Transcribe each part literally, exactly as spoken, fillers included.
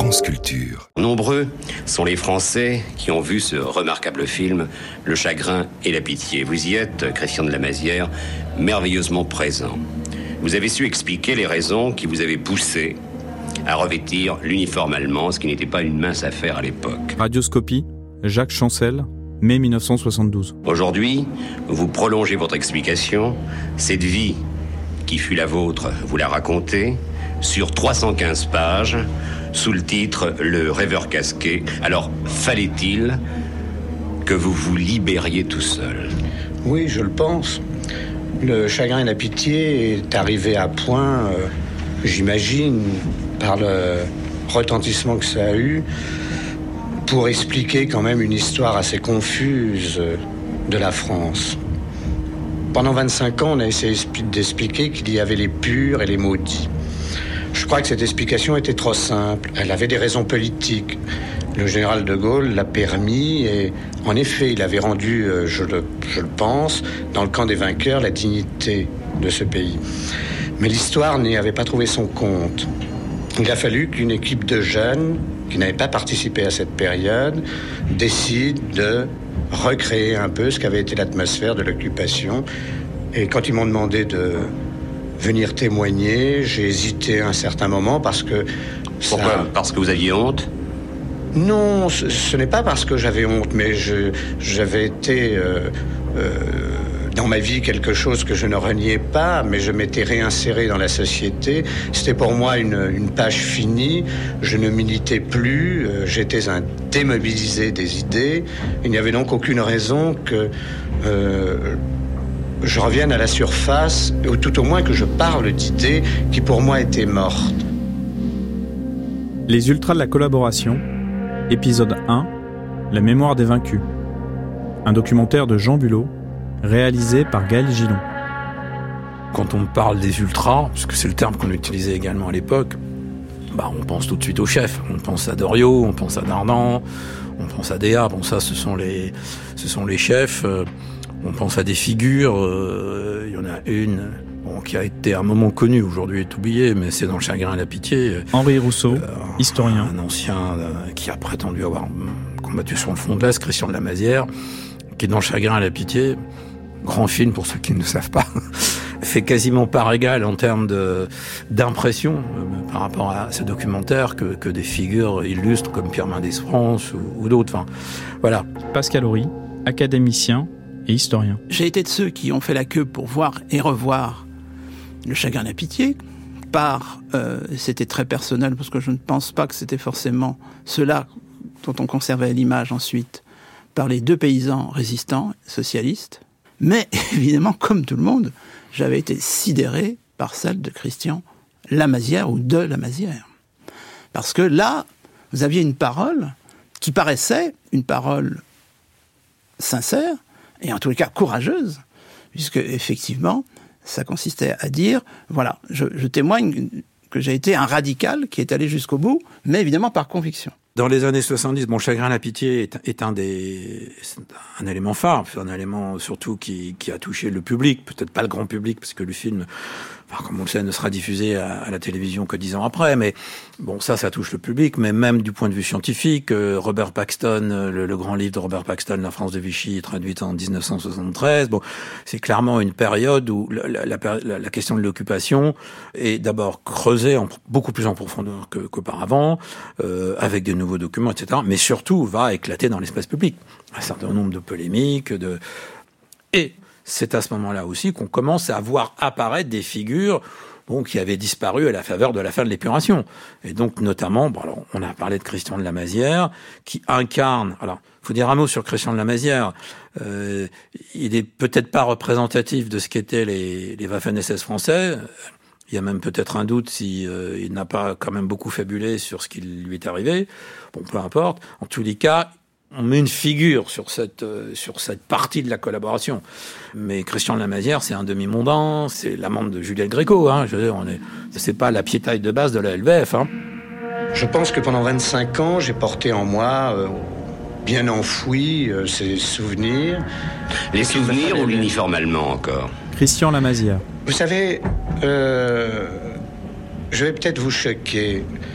France Culture. Nombreux sont les Français qui ont vu ce remarquable film, Le chagrin et la pitié. Vous y êtes, Christian de Lamazière, merveilleusement présent. Vous avez su expliquer les raisons qui vous avaient poussé à revêtir l'uniforme allemand, ce qui n'était pas une mince affaire à l'époque. Radioscopie, Jacques Chancel, mai dix-neuf cent soixante-douze. Aujourd'hui, vous prolongez votre explication. Cette vie qui fut la vôtre, vous la racontez, sur trois cent quinze pages, sous le titre « Le rêveur casqué ». Alors, fallait-il que vous vous libériez tout seul ? Oui, je le pense. Le chagrin et la pitié est arrivé à point, euh, j'imagine, par le retentissement que ça a eu, pour expliquer quand même une histoire assez confuse de la France. Pendant vingt-cinq ans, on a essayé d'expliquer qu'il y avait les purs et les maudits. Je crois que cette explication était trop simple. Elle avait des raisons politiques. Le général de Gaulle l'a permis et, en effet, il avait rendu, je le, je le pense, dans le camp des vainqueurs, la dignité de ce pays. Mais l'histoire n'y avait pas trouvé son compte. Il a fallu qu'une équipe de jeunes, qui n'avaient pas participé à cette période, décide de recréer un peu ce qu'avait été l'atmosphère de l'occupation. Et quand ils m'ont demandé de venir témoigner, j'ai hésité un certain moment parce que... Pourquoi ça... Parce que vous aviez honte ? Non, ce, ce n'est pas parce que j'avais honte, mais je, j'avais été euh, euh, dans ma vie quelque chose que je ne reniais pas, mais je m'étais réinséré dans la société. C'était pour moi une, une page finie. Je ne militais plus, euh, j'étais un démobilisé des idées. Il n'y avait donc aucune raison que euh, je revienne à la surface, ou tout au moins que je parle d'idées qui pour moi étaient mortes. Les Ultras de la collaboration, épisode un, La mémoire des vaincus. Un documentaire de Jean Bulot, réalisé par Gaël Gillon. Quand on parle des ultras, parce que c'est le terme qu'on utilisait également à l'époque, bah on pense tout de suite aux chefs. On pense à Doriot, on pense à Dardan, on pense à Déa. Bon, ça, ce sont les, ce sont les chefs. On pense à des figures. Euh, il y en a une bon, qui a été à un moment connue, aujourd'hui est oubliée, mais c'est dans Le chagrin et la pitié. Henri Rousseau, euh, historien. Un ancien euh, qui a prétendu avoir combattu sur le front de l'Est, Christian de Lamazière, qui est dans Le chagrin et la pitié. Grand film pour ceux qui ne le savent pas. Fait quasiment part égale en termes de, d'impression euh, par rapport à ce documentaire que, que des figures illustres comme Pierre Mendès France ou, ou d'autres. Enfin, voilà. Pascal Horry, académicien et historien. J'ai été de ceux qui ont fait la queue pour voir et revoir Le chagrin et la pitié. Par, euh, c'était très personnel parce que je ne pense pas que c'était forcément cela dont on conservait l'image ensuite par les deux paysans résistants socialistes. Mais évidemment, comme tout le monde, j'avais été sidéré par celle de Christian Lamazière ou de Lamazière. Parce que là, vous aviez une parole qui paraissait une parole sincère et en tous les cas courageuse, puisque effectivement, ça consistait à dire, voilà, je, je témoigne que j'ai été un radical qui est allé jusqu'au bout, mais évidemment par conviction. Dans les années soixante-dix, bon, Chagrin et la pitié est, est un des, c'est un élément phare, c'est un élément surtout qui, qui a touché le public, peut-être pas le grand public, parce que le film, enfin, comme on le sait, ne sera diffusé à, à la télévision que dix ans après, mais bon, ça, ça touche le public, mais même du point de vue scientifique, euh, Robert Paxton, le, le grand livre de Robert Paxton, La France de Vichy, traduit en dix-neuf cent soixante-treize, bon, c'est clairement une période où la, la, la, la question de l'occupation est d'abord creusée en, beaucoup plus en profondeur que, qu'auparavant, euh, avec de nouveaux documents, et cetera, mais surtout va éclater dans l'espace public. Un certain nombre de polémiques, de... et c'est à ce moment-là aussi qu'on commence à voir apparaître des figures bon, qui avaient disparu à la faveur de la fin de l'épuration. Et donc, notamment, bon, alors, on a parlé de Christian de Lamazière, qui incarne... Alors, il faut dire un mot sur Christian de Lamazière. Euh, il est peut-être pas représentatif de ce qu'étaient les, les Waffen-S S français. Il y a même peut-être un doute si euh, il n'a pas quand même beaucoup fabulé sur ce qui lui est arrivé. Bon, peu importe. En tous les cas, on met une figure sur cette euh, sur cette partie de la collaboration. Mais Christian de Lamazière, c'est un demi-mondain, c'est l'amant de Juliette Gréco. Hein. Je veux dire, on est, c'est pas la piétaille de base de la L V F. Hein. Je pense que pendant vingt-cinq ans, j'ai porté en moi, euh, bien enfoui, euh, ces souvenirs. Les souvenirs ou l'uniforme allemand encore ? Christian Lamazière. Vous savez, euh, je vais peut-être vous choquer.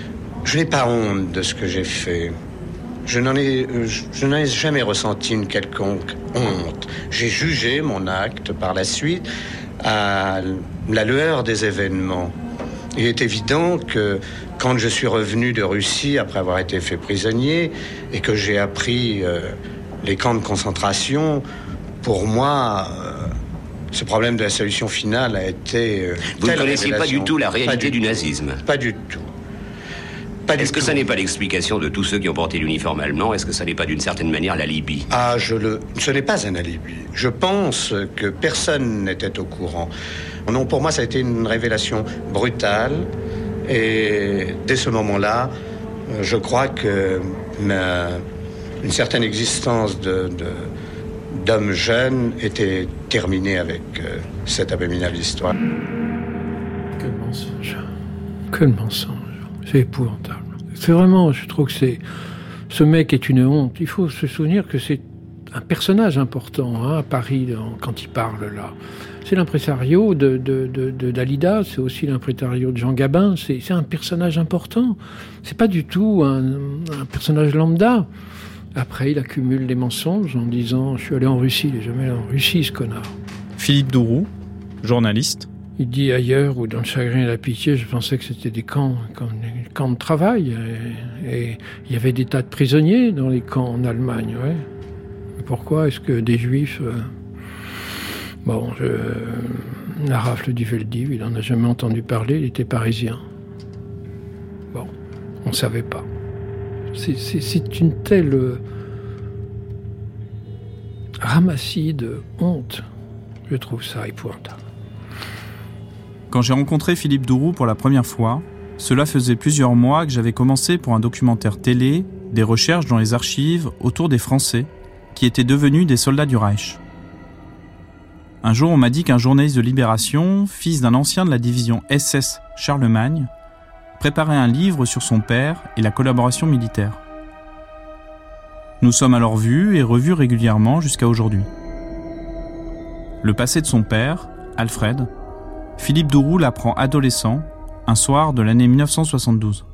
Je n'ai pas honte de ce que j'ai fait. Je n'en ai, je n'en ai jamais ressenti une quelconque honte. J'ai jugé mon acte par la suite à la lueur des événements. Il est évident que quand je suis revenu de Russie après avoir été fait prisonnier et que j'ai appris euh, les camps de concentration, pour moi, euh, ce problème de la solution finale a été... Euh, Vous ne connaissiez pas du tout la réalité du, du nazisme? Pas du tout. Pas Est-ce que tout. Ça n'est pas l'explication de tous ceux qui ont porté l'uniforme allemand? Est-ce que ça n'est pas d'une certaine manière l'alibi? Ah, je le... ce n'est pas un alibi. Je pense que personne n'était au courant. Non, pour moi, ça a été une révélation brutale. Et dès ce moment-là, je crois que ma... une certaine existence de, de... d'homme jeune était terminée avec euh, cette abominable histoire. Quel mensonge. Quel mensonge. C'est épouvantable. C'est vraiment, je trouve que c'est... Ce mec est une honte. Il faut se souvenir que c'est un personnage important hein, à Paris quand il parle là. C'est l'impresario de, de, de, de Dalida, c'est aussi l'impresario de Jean Gabin. C'est, c'est un personnage important. C'est pas du tout un, un personnage lambda. Après, il accumule des mensonges en disant « Je suis allé en Russie, il n'est jamais allé en Russie, ce connard. » Philippe Dourou, journaliste. Il dit ailleurs, ou dans le chagrin et la pitié, je pensais que c'était des camps, comme des camps de travail. Et, et il y avait des tas de prisonniers dans les camps en Allemagne, ouais. Mais pourquoi est-ce que des juifs... Euh... Bon, je... la rafle du Veldiv, il n'en a jamais entendu parler, il était parisien. Bon, on ne savait pas. C'est, c'est, c'est une telle euh, ramassis de honte. Je trouve ça épouvantable. Quand j'ai rencontré Philippe Dourou pour la première fois, cela faisait plusieurs mois que j'avais commencé pour un documentaire télé des recherches dans les archives autour des Français qui étaient devenus des soldats du Reich. Un jour, on m'a dit qu'un journaliste de Libération, fils d'un ancien de la division S S Charlemagne, préparait un livre sur son père et la collaboration militaire. Nous sommes alors vus et revus régulièrement jusqu'à aujourd'hui. Le passé de son père, Alfred, Philippe Dourou l'apprend adolescent, un soir de l'année dix-neuf cent soixante-douze.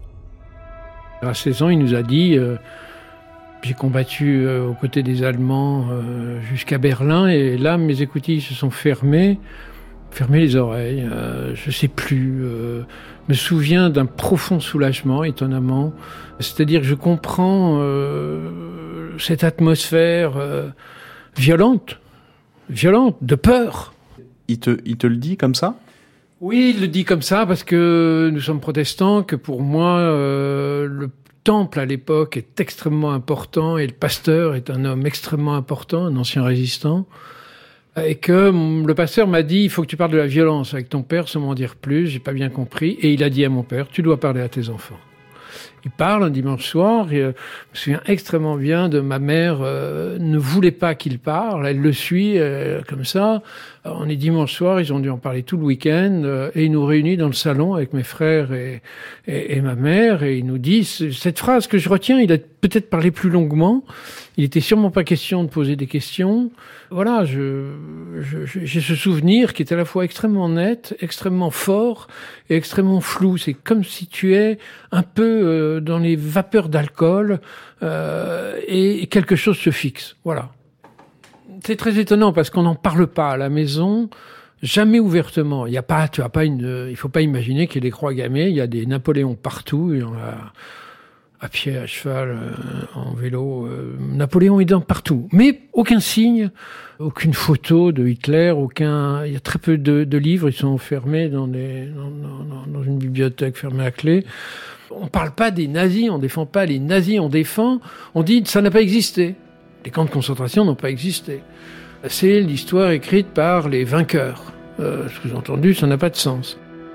À seize ans, il nous a dit euh, « J'ai combattu euh, aux côtés des Allemands euh, jusqu'à Berlin et là, mes écoutilles se sont fermées, fermées les oreilles. Euh, je ne sais plus. Euh, je me souviens d'un profond soulagement, étonnamment. C'est-à-dire que je comprends euh, cette atmosphère euh, violente, violente, de peur. » Il te, il te le dit comme ça ? Oui, il le dit comme ça parce que nous sommes protestants, que pour moi, euh, le temple à l'époque est extrêmement important et le pasteur est un homme extrêmement important, un ancien résistant. Et que le pasteur m'a dit, il faut que tu parles de la violence avec ton père sans m'en dire plus, j'ai pas bien compris. Et il a dit à mon père, tu dois parler à tes enfants. Il parle un dimanche soir, et euh, je me souviens extrêmement bien de ma mère euh, ne voulait pas qu'il parle, elle le suit euh, comme ça. Alors, on est dimanche soir, ils ont dû en parler tout le week-end, euh, et il nous réunit dans le salon avec mes frères et, et, et ma mère, et il nous dit cette phrase que je retiens, il a peut-être parlé plus longuement, il était sûrement pas question de poser des questions. Voilà, je, je, j'ai ce souvenir qui est à la fois extrêmement net, extrêmement fort et extrêmement flou. C'est comme si tu es un peu euh, dans les vapeurs d'alcool euh, et quelque chose se fixe. Voilà. C'est très étonnant parce qu'on n'en parle pas à la maison, jamais ouvertement. Il y a pas, tu as pas une, il faut pas imaginer qu'il y ait des croix gammées. Il y a des Napoléons partout. Il y en a à pied, à cheval, euh, en vélo. Euh, Napoléon est dans partout. Mais aucun signe, aucune photo de Hitler, aucun... Il y a très peu de, de livres, ils sont fermés dans, des, dans, dans, dans une bibliothèque fermée à clé. On parle pas des nazis, on défend pas les nazis, on défend... On dit ça n'a pas existé. Les camps de concentration n'ont pas existé. C'est l'histoire écrite par les vainqueurs. Euh, sous-entendu, ça n'a pas de sens.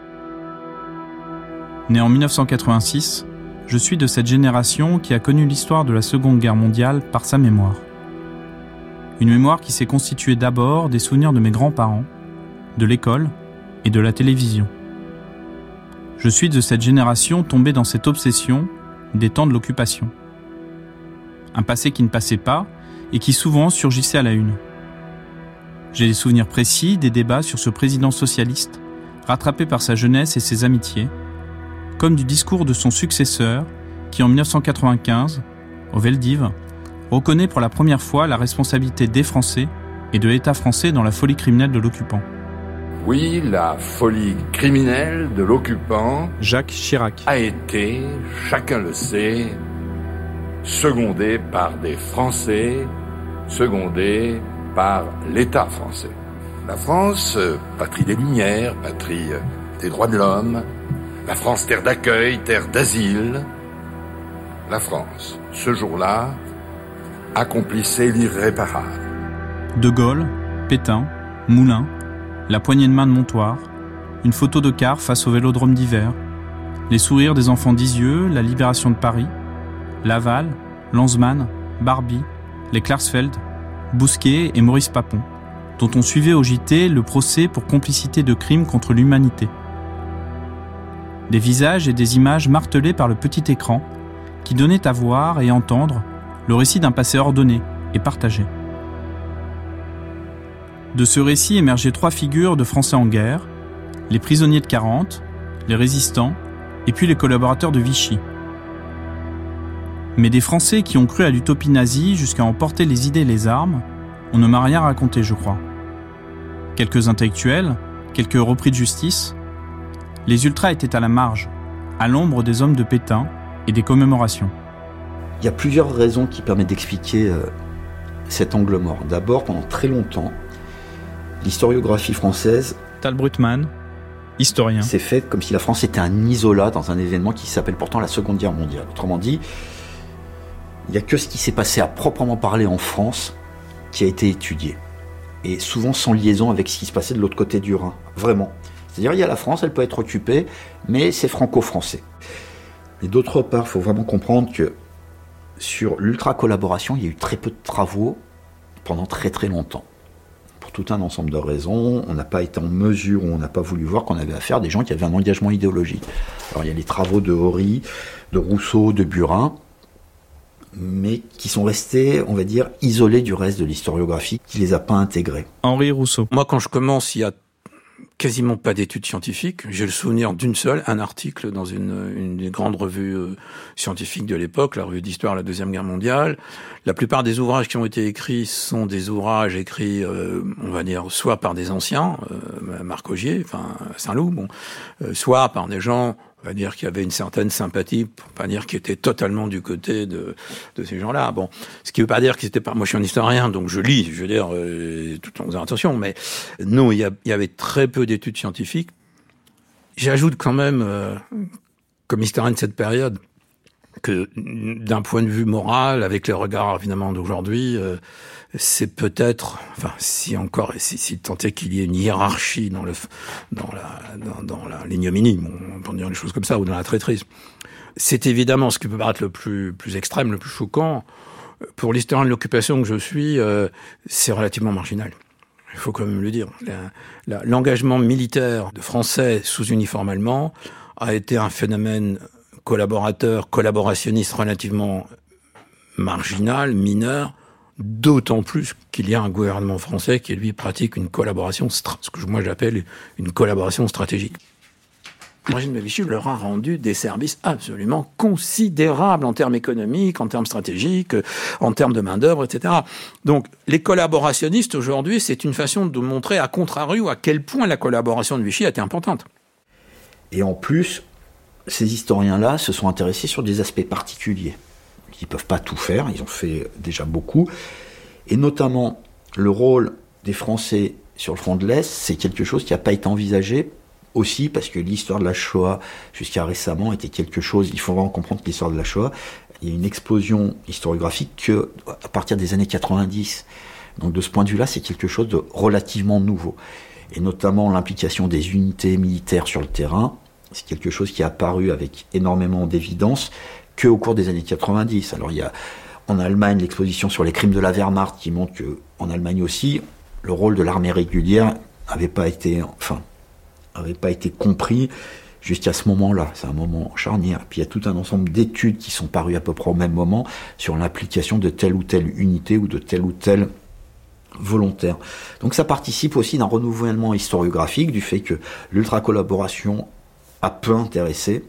Né en dix-neuf cent quatre-vingt-six, je suis de cette génération qui a connu l'histoire de la Seconde Guerre mondiale par sa mémoire. Une mémoire qui s'est constituée d'abord des souvenirs de mes grands-parents, de l'école et de la télévision. Je suis de cette génération tombée dans cette obsession des temps de l'occupation. Un passé qui ne passait pas et qui souvent surgissait à la une. J'ai des souvenirs précis des débats sur ce président socialiste, rattrapé par sa jeunesse et ses amitiés, comme du discours de son successeur, qui en dix-neuf cent quatre-vingt-quinze, au Veldiv, reconnaît pour la première fois la responsabilité des Français et de l'État français dans la folie criminelle de l'occupant. Oui, la folie criminelle de l'occupant Jacques Chirac a été, chacun le sait, secondée par des Français, secondée par l'État français. La France, patrie des Lumières, patrie des droits de l'homme, la France terre d'accueil, terre d'asile, la France, ce jour-là, accomplissait l'irréparable. De Gaulle, Pétain, Moulin, la poignée de main de Montoire, une photo de car face au vélodrome d'hiver, les sourires des enfants d'Isieux, la libération de Paris, Laval, Lanzmann, Barbie, les Klarsfeld, Bousquet et Maurice Papon, dont on suivait au J T le procès pour complicité de crimes contre l'humanité. Des visages et des images martelés par le petit écran qui donnaient à voir et entendre le récit d'un passé ordonné et partagé. De ce récit émergeaient trois figures de Français en guerre, les prisonniers de quarante, les résistants et puis les collaborateurs de Vichy. Mais des Français qui ont cru à l'utopie nazie jusqu'à emporter les idées et les armes, on ne m'a rien raconté, je crois. Quelques intellectuels, quelques repris de justice. Les ultras étaient à la marge, à l'ombre des hommes de Pétain et des commémorations. Il y a plusieurs raisons qui permettent d'expliquer euh, cet angle mort. D'abord, pendant très longtemps, l'historiographie française Tal Brutmann, historien, s'est faite comme si la France était un isolat dans un événement qui s'appelle pourtant la Seconde Guerre mondiale. Autrement dit, il n'y a que ce qui s'est passé à proprement parler en France qui a été étudié. Et souvent sans liaison avec ce qui se passait de l'autre côté du Rhin. Vraiment. C'est-à-dire, il y a la France, elle peut être occupée, mais c'est franco-français. Et d'autre part, il faut vraiment comprendre que sur l'ultra-collaboration, il y a eu très peu de travaux pendant très très longtemps. Pour tout un ensemble de raisons, on n'a pas été en mesure, ou on n'a pas voulu voir qu'on avait affaire à des gens qui avaient un engagement idéologique. Alors il y a les travaux de Horry, de Rousseau, de Burin, mais qui sont restés, on va dire, isolés du reste de l'historiographie, qui les a pas intégrés. Henri Rousseau. Moi, quand je commence, il y a quasiment pas d'études scientifiques. J'ai le souvenir d'une seule, un article dans une, une des grandes revues euh, scientifiques de l'époque, la revue d'histoire de la Deuxième Guerre mondiale. La plupart des ouvrages qui ont été écrits sont des ouvrages écrits, euh, on va dire, soit par des anciens, euh, Marc Augier, enfin Saint-Loup, bon, euh, soit par des gens, on va dire, qui avaient une certaine sympathie, pour pas dire qui étaient totalement du côté de, de ces gens-là. Bon, ce qui veut pas dire qu'ils étaient pas. Moi, je suis un historien, donc je lis. Je veux dire, euh, tout en faisant attention. Mais non, il y, a, il y avait très peu d'études scientifiques. J'ajoute quand même, euh, comme historien de cette période, que d'un point de vue moral, avec les regards évidemment d'aujourd'hui, euh, c'est peut-être, enfin, si encore, si, si tant est qu'il y ait une hiérarchie dans le, dans la, dans, dans la l'ignominie, bon, on peut dire les choses comme ça, ou dans la traîtrise. C'est évidemment ce qui peut paraître le plus, plus extrême, le plus choquant. Pour l'historien de l'occupation que je suis, euh, c'est relativement marginal. Il faut quand même le dire. La, la, l'engagement militaire de Français sous uniforme allemand a été un phénomène collaborateur, collaborationniste relativement marginal, mineur, d'autant plus qu'il y a un gouvernement français qui, lui, pratique une collaboration, ce que moi j'appelle une collaboration stratégique. Le régime de Vichy leur a rendu des services absolument considérables en termes économiques, en termes stratégiques, en termes de main-d'œuvre, et cetera. Donc, les collaborationnistes, aujourd'hui, c'est une façon de montrer à contrario à quel point la collaboration de Vichy a été importante. Et en plus, ces historiens-là se sont intéressés sur des aspects particuliers. Ils ne peuvent pas tout faire, ils ont fait déjà beaucoup. Et notamment, le rôle des Français sur le front de l'Est, c'est quelque chose qui n'a pas été envisagé, aussi parce que l'histoire de la Shoah, jusqu'à récemment, était quelque chose... Il faut vraiment comprendre que l'histoire de la Shoah, il y a une explosion historiographique que, à partir des années quatre-vingt-dix. Donc de ce point de vue-là, c'est quelque chose de relativement nouveau. Et notamment l'implication des unités militaires sur le terrain, c'est quelque chose qui est apparu avec énormément d'évidence qu'au cours des années quatre-vingt-dix. Alors il y a en Allemagne l'exposition sur les crimes de la Wehrmacht qui montre qu'en Allemagne aussi, le rôle de l'armée régulière n'avait pas été, enfin, avait pas été compris jusqu'à ce moment-là. C'est un moment charnière. Puis il y a tout un ensemble d'études qui sont parues à peu près au même moment sur l'implication de telle ou telle unité ou de telle ou telle volontaire. Donc ça participe aussi d'un renouvellement historiographique, du fait que l'ultra-collaboration a peu intéressé,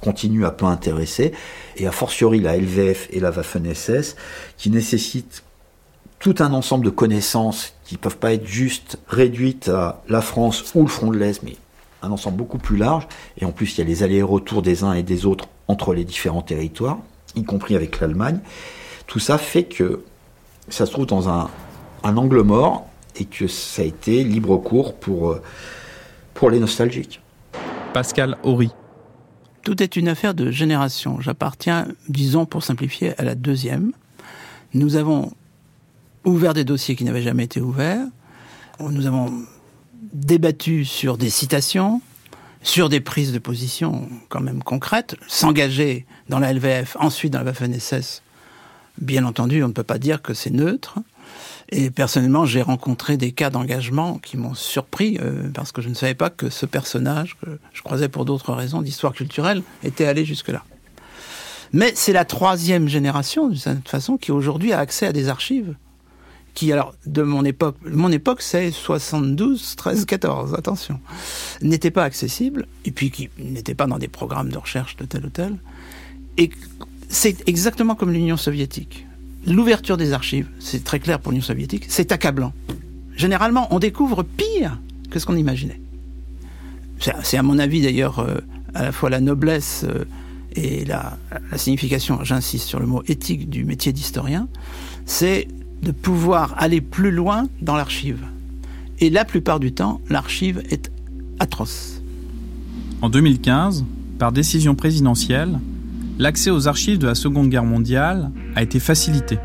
continue à peu intéresser, et a fortiori la L V F et la Waffen-S S, qui nécessitent tout un ensemble de connaissances qui ne peuvent pas être juste réduites à la France ou le front de l'Est, mais un ensemble beaucoup plus large, et en plus il y a les allers-retours des uns et des autres entre les différents territoires, y compris avec l'Allemagne. Tout ça fait que ça se trouve dans un, un angle mort, et que ça a été libre cours pour, pour les nostalgiques. Pascal Horry. Tout est une affaire de génération. J'appartiens, disons pour simplifier, à la deuxième. Nous avons ouvert des dossiers qui n'avaient jamais été ouverts. Nous avons débattu sur des citations, sur des prises de position quand même concrètes, s'engager dans la L V F, ensuite dans la Waffen-S S. Bien entendu, on ne peut pas dire que c'est neutre. Et personnellement, j'ai rencontré des cas d'engagement qui m'ont surpris, euh, parce que je ne savais pas que ce personnage, que je croisais pour d'autres raisons d'histoire culturelle, était allé jusque-là. Mais c'est la troisième génération, d'une certaine façon, qui aujourd'hui a accès à des archives. Qui, alors, de mon époque, mon époque, c'est soixante-douze, treize, quatorze, attention, n'étaient pas accessibles, et puis qui n'étaient pas dans des programmes de recherche de tel ou tel. Et c'est exactement comme l'Union soviétique. L'ouverture des archives, c'est très clair pour l'Union soviétique, c'est accablant. Généralement, on découvre pire que ce qu'on imaginait. C'est, c'est à mon avis d'ailleurs euh, à la fois la noblesse euh, et la, la signification, j'insiste sur le mot éthique du métier d'historien, c'est de pouvoir aller plus loin dans l'archive. Et la plupart du temps, l'archive est atroce. En deux mille quinze, par décision présidentielle, l'accès aux archives de la Seconde Guerre mondiale a été facilité.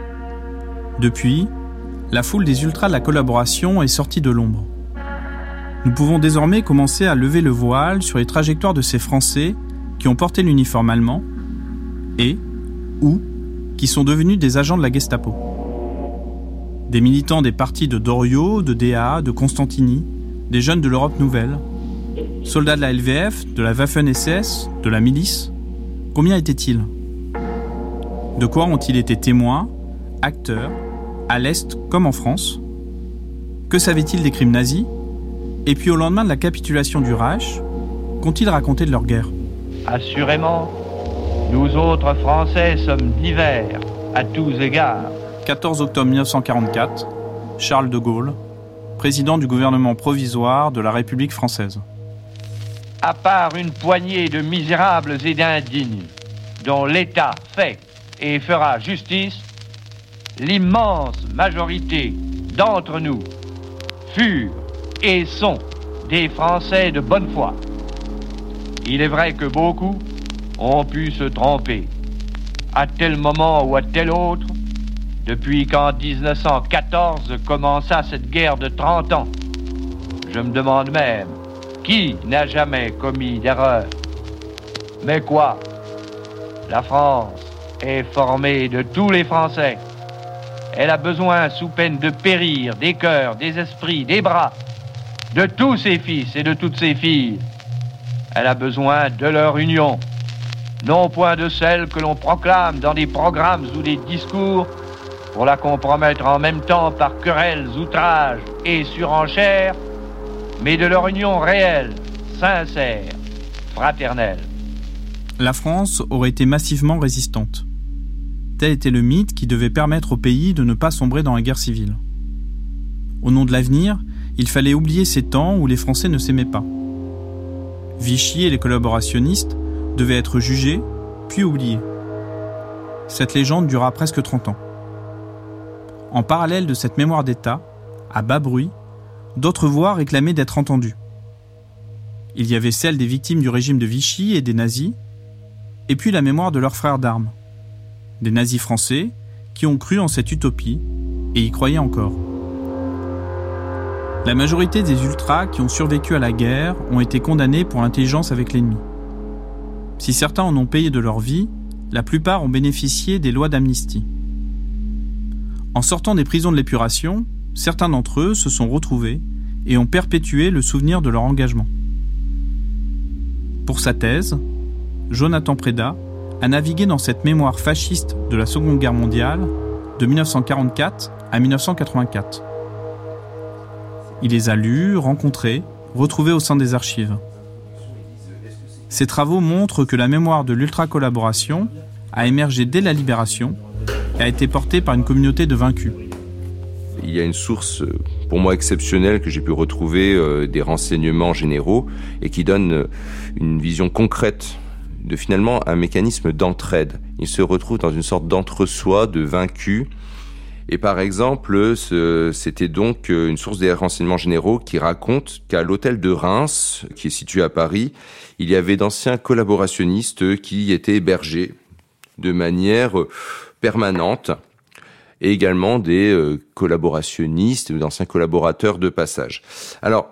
Depuis, la foule des ultras de la collaboration est sortie de l'ombre. Nous pouvons désormais commencer à lever le voile sur les trajectoires de ces Français qui ont porté l'uniforme allemand et, ou, qui sont devenus des agents de la Gestapo. Des militants des partis de Doriot, de D A, de Constantini, des jeunes de l'Europe nouvelle, soldats de la L V F, de la Waffen-S S, de la milice. Combien étaient-ils ? De quoi ont-ils été témoins, acteurs, à l'Est comme en France ? Que savaient-ils des crimes nazis ? Et puis au lendemain de la capitulation du Reich, qu'ont-ils raconté de leur guerre ? Assurément, nous autres Français sommes divers à tous égards. quatorze octobre mille neuf cent quarante-quatre, Charles de Gaulle, président du gouvernement provisoire de la République française. À part une poignée de misérables et d'indignes, dont l'État fait et fera justice, l'immense majorité d'entre nous furent et sont des Français de bonne foi. Il est vrai que beaucoup ont pu se tromper, à tel moment ou à tel autre, depuis qu'en dix-neuf cent quatorze commença cette guerre de trente ans. Je me demande même, qui n'a jamais commis d'erreur ? Mais quoi ? La France est formée de tous les Français. Elle a besoin, sous peine de périr, des cœurs, des esprits, des bras, de tous ses fils et de toutes ses filles. Elle a besoin de leur union, non point de celle que l'on proclame dans des programmes ou des discours pour la compromettre en même temps par querelles, outrages et surenchères, mais de leur union réelle, sincère, fraternelle. La France aurait été massivement résistante. Tel était le mythe qui devait permettre au pays de ne pas sombrer dans la guerre civile. Au nom de l'avenir, il fallait oublier ces temps où les Français ne s'aimaient pas. Vichy et les collaborationnistes devaient être jugés, puis oubliés. Cette légende dura presque trente ans. En parallèle de cette mémoire d'État, à bas bruit, d'autres voix réclamaient d'être entendues. Il y avait celle des victimes du régime de Vichy et des nazis, et puis la mémoire de leurs frères d'armes, des nazis français qui ont cru en cette utopie et y croyaient encore. La majorité des ultras qui ont survécu à la guerre ont été condamnés pour intelligence avec l'ennemi. Si certains en ont payé de leur vie, la plupart ont bénéficié des lois d'amnistie. En sortant des prisons de l'épuration, certains d'entre eux se sont retrouvés et ont perpétué le souvenir de leur engagement. Pour sa thèse, Jonathan Préda a navigué dans cette mémoire fasciste de la Seconde Guerre mondiale de dix-neuf cent quarante-quatre à dix-neuf cent quatre-vingt-quatre. Il les a lus, rencontrés, retrouvés au sein des archives. Ces travaux montrent que la mémoire de l'ultra-collaboration a émergé dès la Libération et a été portée par une communauté de vaincus. Il y a une source, pour moi, exceptionnelle que j'ai pu retrouver euh, des renseignements généraux et qui donne euh, une vision concrète de finalement un mécanisme d'entraide. Il se retrouve dans une sorte d'entre-soi de vaincus. Et par exemple, ce, c'était donc une source des renseignements généraux qui raconte qu'à l'hôtel de Reims, qui est situé à Paris, il y avait d'anciens collaborationnistes qui étaient hébergés de manière permanente, et également des euh, collaborationnistes, d'anciens collaborateurs de passage. Alors,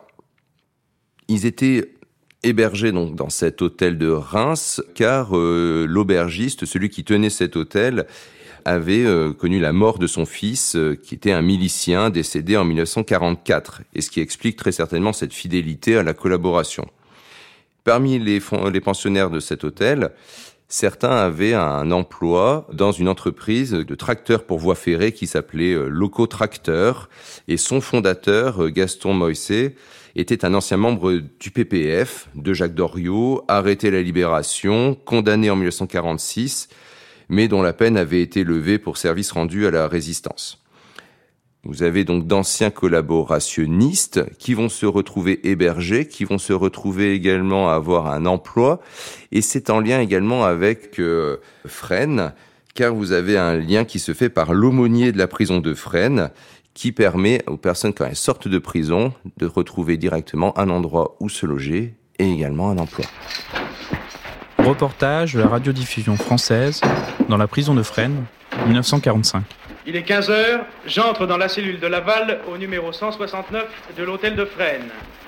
ils étaient hébergés donc dans cet hôtel de Reims, car euh, l'aubergiste, celui qui tenait cet hôtel, avait euh, connu la mort de son fils, euh, qui était un milicien décédé en dix-neuf cent quarante-quatre, et ce qui explique très certainement cette fidélité à la collaboration. Parmi les, les pensionnaires de cet hôtel, certains avaient un emploi dans une entreprise de tracteurs pour voie ferrée qui s'appelait Loco Tracteur, et son fondateur, Gaston Moisset, était un ancien membre du P P F, de Jacques Doriot, arrêté à la Libération, condamné en dix-neuf cent quarante-six, mais dont la peine avait été levée pour service rendu à la résistance. Vous avez donc d'anciens collaborationnistes qui vont se retrouver hébergés, qui vont se retrouver également à avoir un emploi, et c'est en lien également avec euh, Fresnes, car vous avez un lien qui se fait par l'aumônier de la prison de Fresnes, qui permet aux personnes quand elles sortent de prison de retrouver directement un endroit où se loger et également un emploi. Reportage de la radiodiffusion française dans la prison de Fresnes, dix-neuf cent quarante-cinq. Il est quinze heures, j'entre dans la cellule de Laval au numéro cent soixante-neuf de l'hôtel de Fresnes.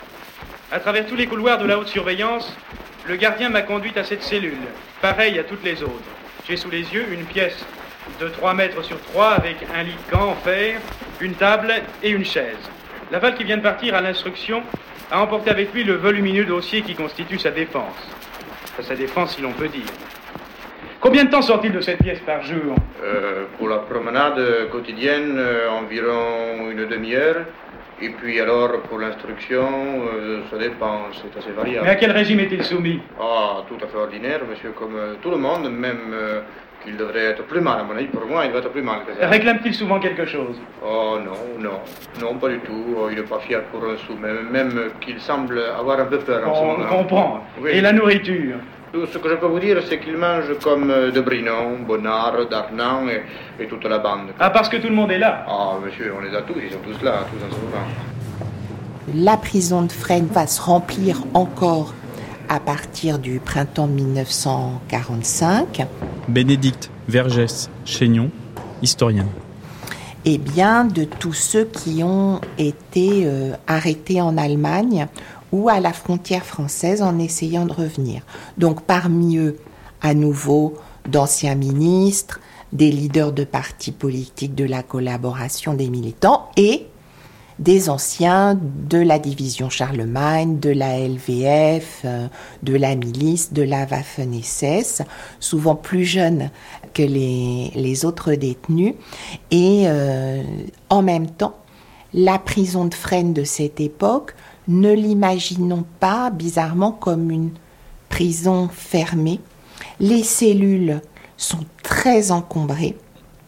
À travers tous les couloirs de la haute surveillance, le gardien m'a conduite à cette cellule, pareille à toutes les autres. J'ai sous les yeux une pièce de trois mètres sur trois avec un lit de camp en fer, une table et une chaise. Laval, qui vient de partir à l'instruction, a emporté avec lui le volumineux dossier qui constitue sa défense. Sa défense, si l'on peut dire. Combien de temps sort-il de cette pièce par jour ? euh, Pour la promenade quotidienne, euh, environ une demi-heure. Et puis alors, pour l'instruction, euh, ça dépend, c'est assez variable. Mais à quel régime est-il soumis ? Ah, tout à fait ordinaire, monsieur, comme euh, tout le monde, même euh, qu'il devrait être plus mal. À mon avis, pour moi, il doit être plus mal que ça. Réclame-t-il souvent quelque chose ? Oh non, non, non, pas du tout. Oh, il n'est pas fier pour un sou, même, même qu'il semble avoir un peu peur en ce moment. On comprend. Oui. Et la nourriture ? Tout ce que je peux vous dire, c'est qu'il mange comme de Brinon, Bonnard, Darnan et, et toute la bande. Ah, parce que tout le monde est là ? Ah, monsieur, on les a tous, ils sont tous là, tous en ce moment. La prison de Fresnes va se remplir encore à partir du printemps mille neuf cent quarante-cinq. Bénédicte Vergès Chénion, historienne. Eh bien, de tous ceux qui ont été euh, arrêtés en Allemagne ou à la frontière française en essayant de revenir. Donc parmi eux, à nouveau, d'anciens ministres, des leaders de partis politiques de la collaboration des militants et des anciens de la division Charlemagne, de la L V F, de la milice, de la Waffen-S S, souvent plus jeunes que les, les autres détenus. Et euh, en même temps, la prison de Fresnes de cette époque, ne l'imaginons pas bizarrement comme une prison fermée. Les cellules sont très encombrées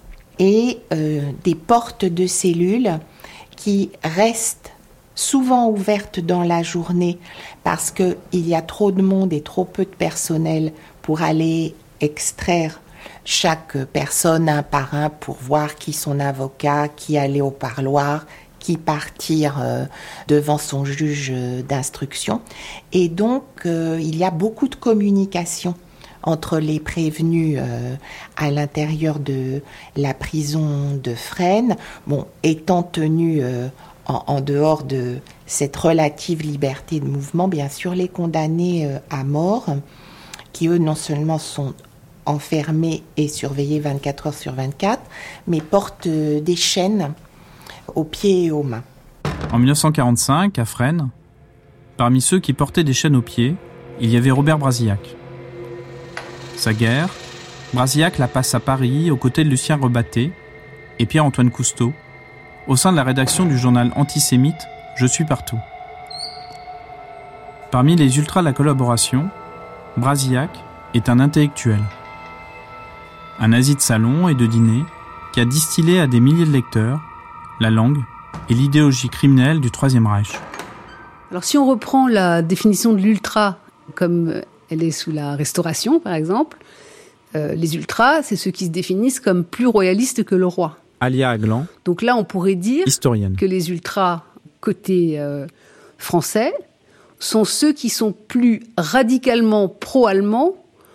et euh, des portes de cellules qui restent souvent ouvertes dans la journée parce qu'il y a trop de monde et trop peu de personnel pour aller extraire chaque personne un par un pour voir qui son avocat, qui aller au parloir, qui partir euh, devant son juge d'instruction. Et donc, euh, il y a beaucoup de communication entre les prévenus euh, à l'intérieur de la prison de Fresnes, bon, étant tenus euh, en, en dehors de cette relative liberté de mouvement, bien sûr, les condamnés euh, à mort, qui eux non seulement sont enfermés et surveillés vingt-quatre heures sur vingt-quatre, mais portent euh, des chaînes aux pieds et aux mains. En dix-neuf cent quarante-cinq, à Fresnes, parmi ceux qui portaient des chaînes aux pieds, il y avait Robert Brasillac. Sa guerre, Brasillac la passe à Paris aux côtés de Lucien Rebatté et Pierre-Antoine Cousteau, au sein de la rédaction du journal antisémite « Je suis partout ». Parmi les ultras de la collaboration, Brasillac est un intellectuel. Un nazi de salon et de dîner qui a distillé à des milliers de lecteurs la langue et l'idéologie criminelle du Troisième Reich. Alors si on reprend la définition de l'ultra comme elle est sous la Restauration, par exemple, euh, les ultras, c'est ceux qui se définissent comme plus royalistes que le roi. Alia Aglan. Donc là, on pourrait dire historienne. Que les ultras côté euh, français sont ceux qui sont plus radicalement pro-allemands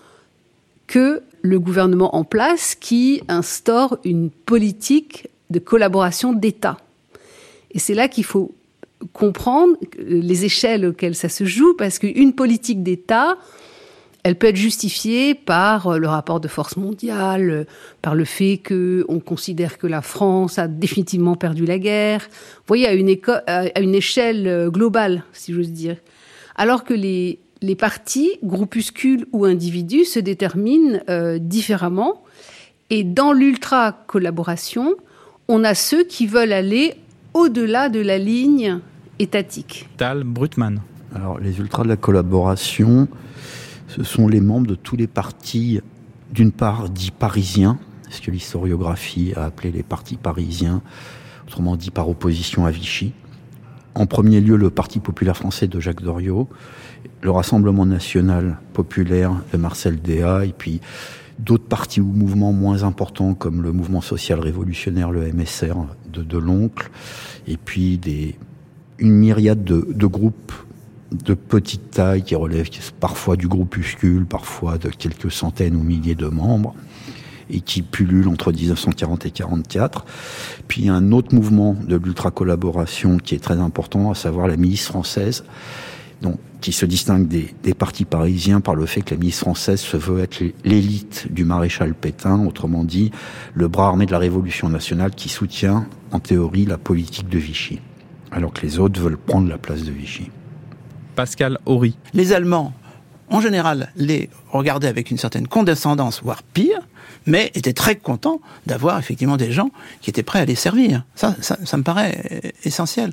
que le gouvernement en place qui instaure une politique de collaboration d'État. Et c'est là qu'il faut comprendre les échelles auxquelles ça se joue, parce qu'une politique d'État, elle peut être justifiée par le rapport de force mondiale, par le fait qu'on considère que la France a définitivement perdu la guerre. Vous voyez, à une, éco- à une échelle globale, si j'ose dire. Alors que les, les partis, groupuscules ou individus se déterminent euh, différemment. Et dans l'ultra-collaboration, on a ceux qui veulent aller au-delà de la ligne étatique. Tal Brutman. Alors, les ultras de la collaboration, ce sont les membres de tous les partis, d'une part dits parisiens, ce que l'historiographie a appelé les partis parisiens, autrement dit par opposition à Vichy. En premier lieu, le Parti populaire français de Jacques Doriot, le Rassemblement national populaire de Marcel Déat, et puis d'autres partis ou mouvements moins importants comme le mouvement social révolutionnaire, le M S R de Deloncle, et puis des, une myriade de, de groupes de petite taille qui relèvent parfois du groupuscule, parfois de quelques centaines ou milliers de membres, et qui pullulent entre dix-neuf cent quarante et quarante-quatre. Puis un autre mouvement de l'ultra-collaboration qui est très important, à savoir la milice française, donc, qui se distingue des, des partis parisiens par le fait que la milice française se veut être l'élite du maréchal Pétain, autrement dit, le bras armé de la Révolution nationale qui soutient, en théorie, la politique de Vichy, alors que les autres veulent prendre la place de Vichy. Pascal Horry. Les Allemands, en général, les regardaient avec une certaine condescendance, voire pire, mais étaient très contents d'avoir effectivement des gens qui étaient prêts à les servir. Ça, ça, ça me paraît essentiel.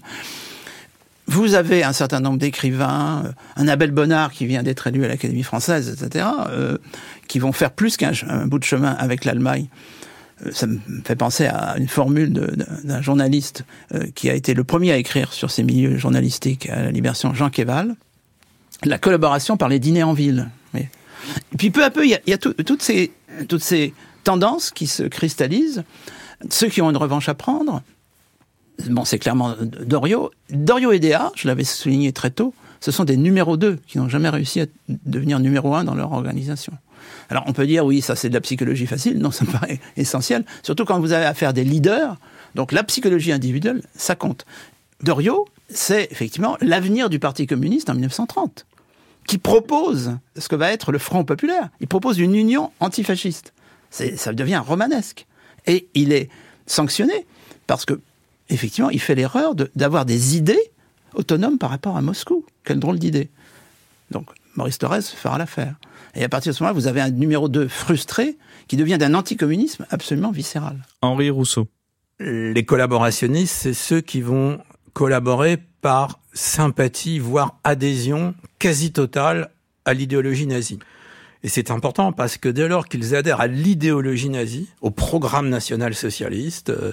Vous avez un certain nombre d'écrivains, un Abel Bonnard qui vient d'être élu à l'Académie française, et cetera, euh, qui vont faire plus qu'un un bout de chemin avec l'Allemagne. Euh, ça me fait penser à une formule de, de, d'un journaliste euh, qui a été le premier à écrire sur ces milieux journalistiques à la Libération, Jean Kéval. La collaboration par les dîners en ville. Oui. Et puis peu à peu, il y a, il y a tout, toutes, ces, toutes ces tendances qui se cristallisent. Ceux qui ont une revanche à prendre, bon, c'est clairement Doriot. Doriot et Déat, je l'avais souligné très tôt, ce sont des numéros deux qui n'ont jamais réussi à devenir numéro un dans leur organisation. Alors on peut dire, oui, ça c'est de la psychologie facile. Non, ça me paraît essentiel. Surtout quand vous avez affaire à des leaders. Donc la psychologie individuelle, ça compte. Doriot, c'est effectivement l'avenir du Parti communiste en dix-neuf cent trente, qui propose ce que va être le Front populaire. Il propose une union antifasciste. C'est, ça devient romanesque. Et il est sanctionné parce que effectivement, il fait l'erreur de, d'avoir des idées autonomes par rapport à Moscou. Quelle drôle d'idée. Donc, Maurice Thorez fera l'affaire. Et à partir de ce moment-là, vous avez un numéro deux frustré qui devient d'un anticommunisme absolument viscéral. Henri Rousseau. Les collaborationnistes, c'est ceux qui vont collaborer par sympathie, voire adhésion quasi totale à l'idéologie nazie. Et c'est important parce que dès lors qu'ils adhèrent à l'idéologie nazie, au programme national-socialiste, euh,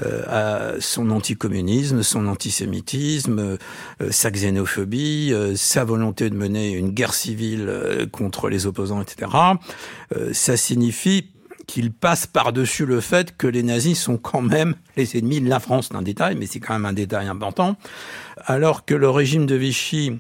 à son anticommunisme, son antisémitisme, euh, sa xénophobie, euh, sa volonté de mener une guerre civile euh, contre les opposants, et cetera, euh, ça signifie qu'ils passent par-dessus le fait que les nazis sont quand même les ennemis de la France. C'est un détail, mais c'est quand même un détail important. Alors que le régime de Vichy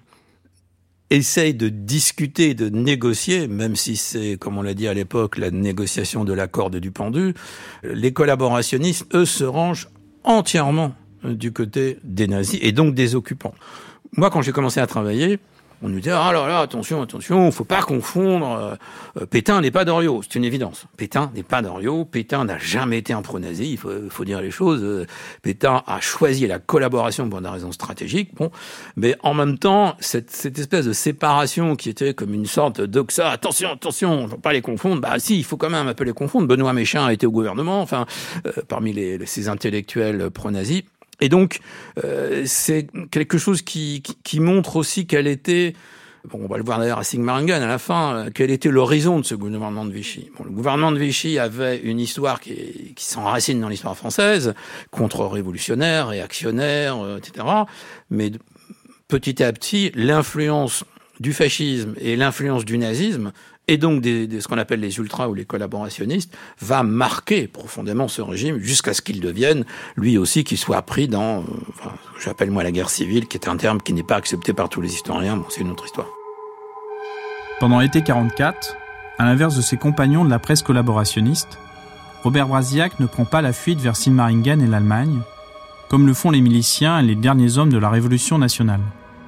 essaye de discuter, de négocier, même si c'est, comme on l'a dit à l'époque, la négociation de la corde du pendu, les collaborationnistes, eux, se rangent entièrement du côté des nazis et donc des occupants. Moi, quand j'ai commencé à travailler, on nous disait « Ah là là, attention, attention, faut pas confondre, euh, Pétain n'est pas Doriot », c'est une évidence. Pétain n'est pas Doriot, Pétain n'a jamais été un pro-nazi, il faut, faut dire les choses. Euh, Pétain a choisi la collaboration pour des raisons stratégiques, bon, mais en même temps, cette, cette espèce de séparation qui était comme une sorte d'oxa, attention, attention, faut pas les confondre, bah si, il faut quand même un peu les confondre. Benoît Méchain a été au gouvernement, enfin, euh, parmi les, ces intellectuels pro-nazis. Et donc, euh, c'est quelque chose qui, qui, qui montre aussi quelle était Bon, on va le voir d'ailleurs à Sigmaringen à la fin, euh, quel était l'horizon de ce gouvernement de Vichy. Bon, le gouvernement de Vichy avait une histoire qui, est, qui s'enracine dans l'histoire française, contre-révolutionnaire, réactionnaire, euh, et cetera. Mais petit à petit, l'influence du fascisme et l'influence du nazisme, et donc des, des, ce qu'on appelle les ultras ou les collaborationnistes, va marquer profondément ce régime jusqu'à ce qu'il devienne, lui aussi, qu'il soit pris dans, euh, enfin, ce que j'appelle moi la guerre civile, qui est un terme qui n'est pas accepté par tous les historiens. Bon, c'est une autre histoire. Pendant l'été quarante-quatre, à l'inverse de ses compagnons de la presse collaborationniste, Robert Brasillac ne prend pas la fuite vers Sigmaringen et l'Allemagne, comme le font les miliciens et les derniers hommes de la Révolution nationale.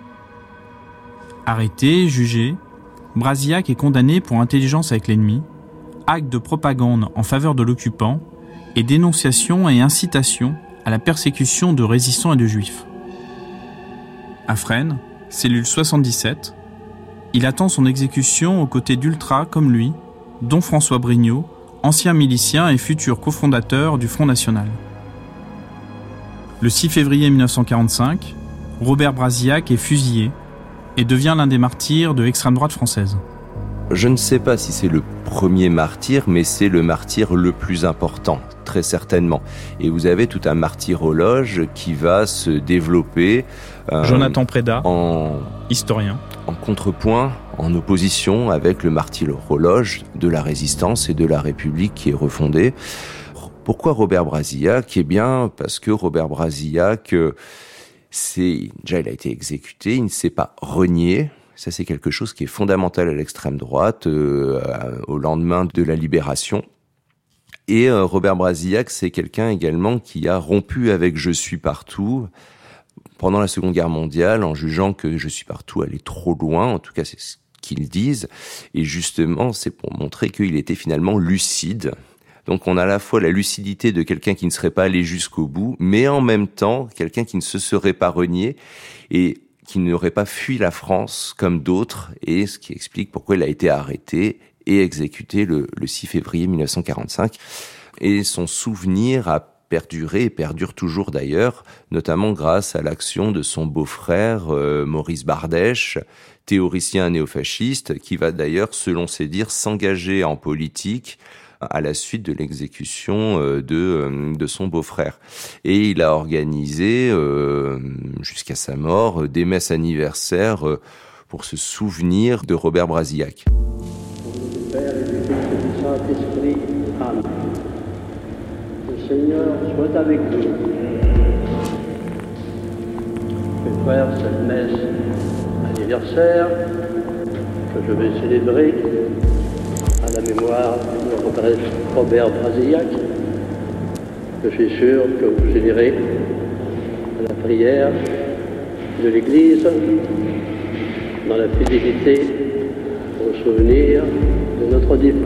Arrêté, jugé, Brasillac est condamné pour intelligence avec l'ennemi, acte de propagande en faveur de l'occupant et dénonciation et incitation à la persécution de résistants et de juifs. À Fresnes, cellule soixante-dix-sept, il attend son exécution aux côtés d'ultras comme lui, dont François Brignot, ancien milicien et futur cofondateur du Front National. Le six février mille neuf cent quarante-cinq, Robert Brasillac est fusillé et devient l'un des martyrs de l'extrême droite française. Je ne sais pas si c'est le premier martyr, mais c'est le martyr le plus important, très certainement. Et vous avez tout un martyrologe qui va se développer. Euh, Jonathan Prédat, en, historien. En contrepoint, en opposition avec le martyrologe de la Résistance et de la République qui est refondée. Pourquoi Robert Brasillac ? Eh bien, parce que Robert Brasillac, c'est, déjà il a été exécuté, il ne s'est pas renié. Ça, c'est quelque chose qui est fondamental à l'extrême droite, euh, au lendemain de la Libération. Et euh, Robert Brasillac, c'est quelqu'un également qui a rompu avec « Je suis partout » pendant la Seconde Guerre mondiale, en jugeant que « Je suis partout » allait trop loin, en tout cas c'est ce qu'ils disent. Et justement, c'est pour montrer qu'il était finalement lucide. Donc on a à la fois la lucidité de quelqu'un qui ne serait pas allé jusqu'au bout, mais en même temps, quelqu'un qui ne se serait pas renié et qui n'aurait pas fui la France comme d'autres, et ce qui explique pourquoi il a été arrêté et exécuté le, le six février mille neuf cent quarante-cinq. Et son souvenir a perduré, et perdure toujours d'ailleurs, notamment grâce à l'action de son beau-frère euh, Maurice Bardèche, théoricien néofasciste, qui va d'ailleurs, selon ses dires, s'engager en politique à la suite de l'exécution de, de son beau-frère. Et il a organisé, euh, jusqu'à sa mort, des messes anniversaires pour se souvenir de Robert Brasillac. Du Père et du Fils et du Saint-Esprit. Amen. Le Seigneur soit avec nous. Je vais faire cette messe anniversaire que je vais célébrer à la mémoire de Robert Brasillac. Je suis sûr que vous unirez à la prière de l'Église dans la fidélité au souvenir de notre défunt.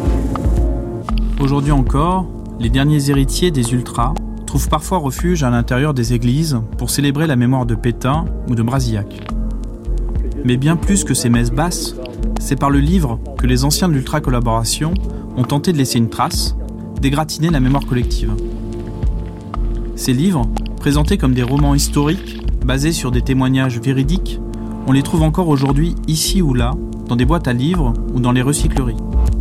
Aujourd'hui encore, les derniers héritiers des ultras trouvent parfois refuge à l'intérieur des églises pour célébrer la mémoire de Pétain ou de Brasillac. Mais bien plus que ces messes basses, c'est par le livre que les anciens de l'ultra-collaboration ont tenté de laisser une trace, d'égratiner la mémoire collective. Ces livres, présentés comme des romans historiques, basés sur des témoignages véridiques, on les trouve encore aujourd'hui ici ou là, dans des boîtes à livres ou dans les recycleries.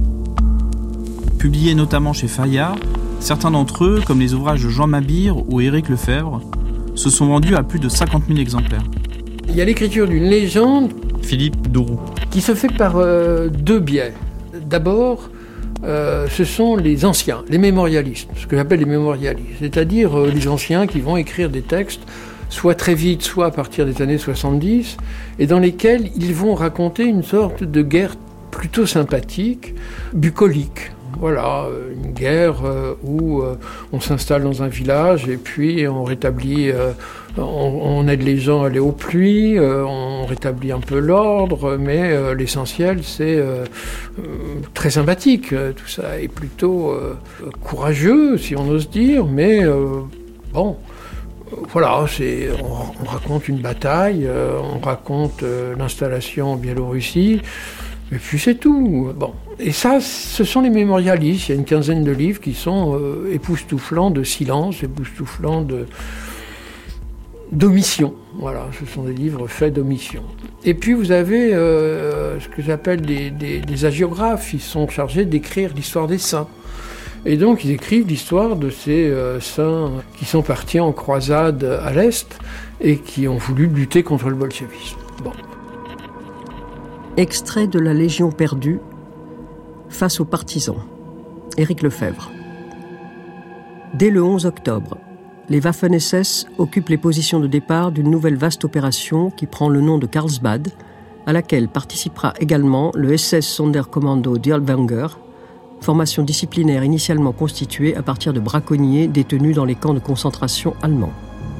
Publiés notamment chez Fayard, certains d'entre eux, comme les ouvrages de Jean Mabire ou Éric Lefebvre, se sont vendus à plus de cinquante mille exemplaires. Il y a l'écriture d'une légende, Philippe Dourou, qui se fait par euh, deux biais. D'abord, euh, ce sont les anciens, les mémorialistes, ce que j'appelle les mémorialistes, c'est-à-dire euh, les anciens qui vont écrire des textes, soit très vite, soit à partir des années soixante-dix, et dans lesquels ils vont raconter une sorte de guerre plutôt sympathique, bucolique. Voilà, une guerre euh, où euh, on s'installe dans un village et puis on rétablit, euh, on, on aide les gens à aller aux pluies, euh, on rétablit un peu l'ordre, mais euh, l'essentiel c'est euh, euh, très sympathique, euh, tout ça est plutôt euh, courageux si on ose dire, mais euh, bon, euh, voilà, c'est, on, on raconte une bataille, euh, on raconte euh, l'installation en Biélorussie. Et puis c'est tout. Bon. Et ça, ce sont les mémorialistes. Il y a une quinzaine de livres qui sont euh, époustouflants de silence, époustouflants de, d'omission. Voilà, ce sont des livres faits d'omission. Et puis vous avez euh, ce que j'appelle des, des, des hagiographes. Ils sont chargés d'écrire l'histoire des saints. Et donc ils écrivent l'histoire de ces euh, saints qui sont partis en croisade à l'Est et qui ont voulu lutter contre le bolchevisme. Bon. Extrait de La Légion perdue face aux partisans. Éric Lefebvre. Dès le onze octobre, les Waffen-S S occupent les positions de départ d'une nouvelle vaste opération qui prend le nom de Karlsbad, à laquelle participera également le S S Sonderkommando Dirlewanger, formation disciplinaire initialement constituée à partir de braconniers détenus dans les camps de concentration allemands.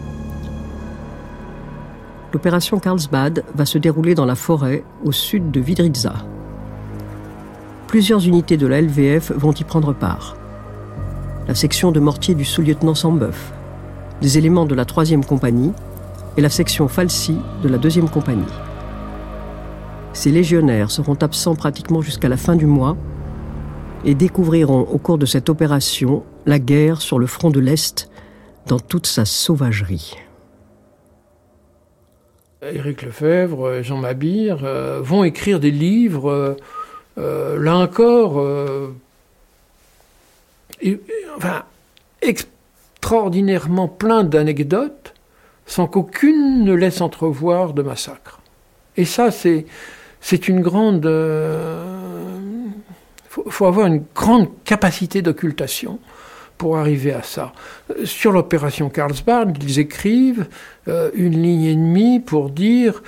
L'opération Karlsbad va se dérouler dans la forêt au sud de Widriza. Plusieurs unités de la L V F vont y prendre part. La section de mortier du sous-lieutenant Sambeuf, des éléments de la troisième compagnie et la section Falsi de la deuxième compagnie. Ces légionnaires seront absents pratiquement jusqu'à la fin du mois et découvriront au cours de cette opération la guerre sur le front de l'Est dans toute sa sauvagerie. Éric Lefebvre, Jean Mabire euh, vont écrire des livres, euh, euh, là encore, euh, et, enfin, extraordinairement plein d'anecdotes, sans qu'aucune ne laisse entrevoir de massacre. Et ça, c'est, c'est une grande... Il euh, faut, faut avoir une grande capacité d'occultation pour arriver à ça. Sur l'opération Karlsbad, ils écrivent euh, une ligne et demie pour dire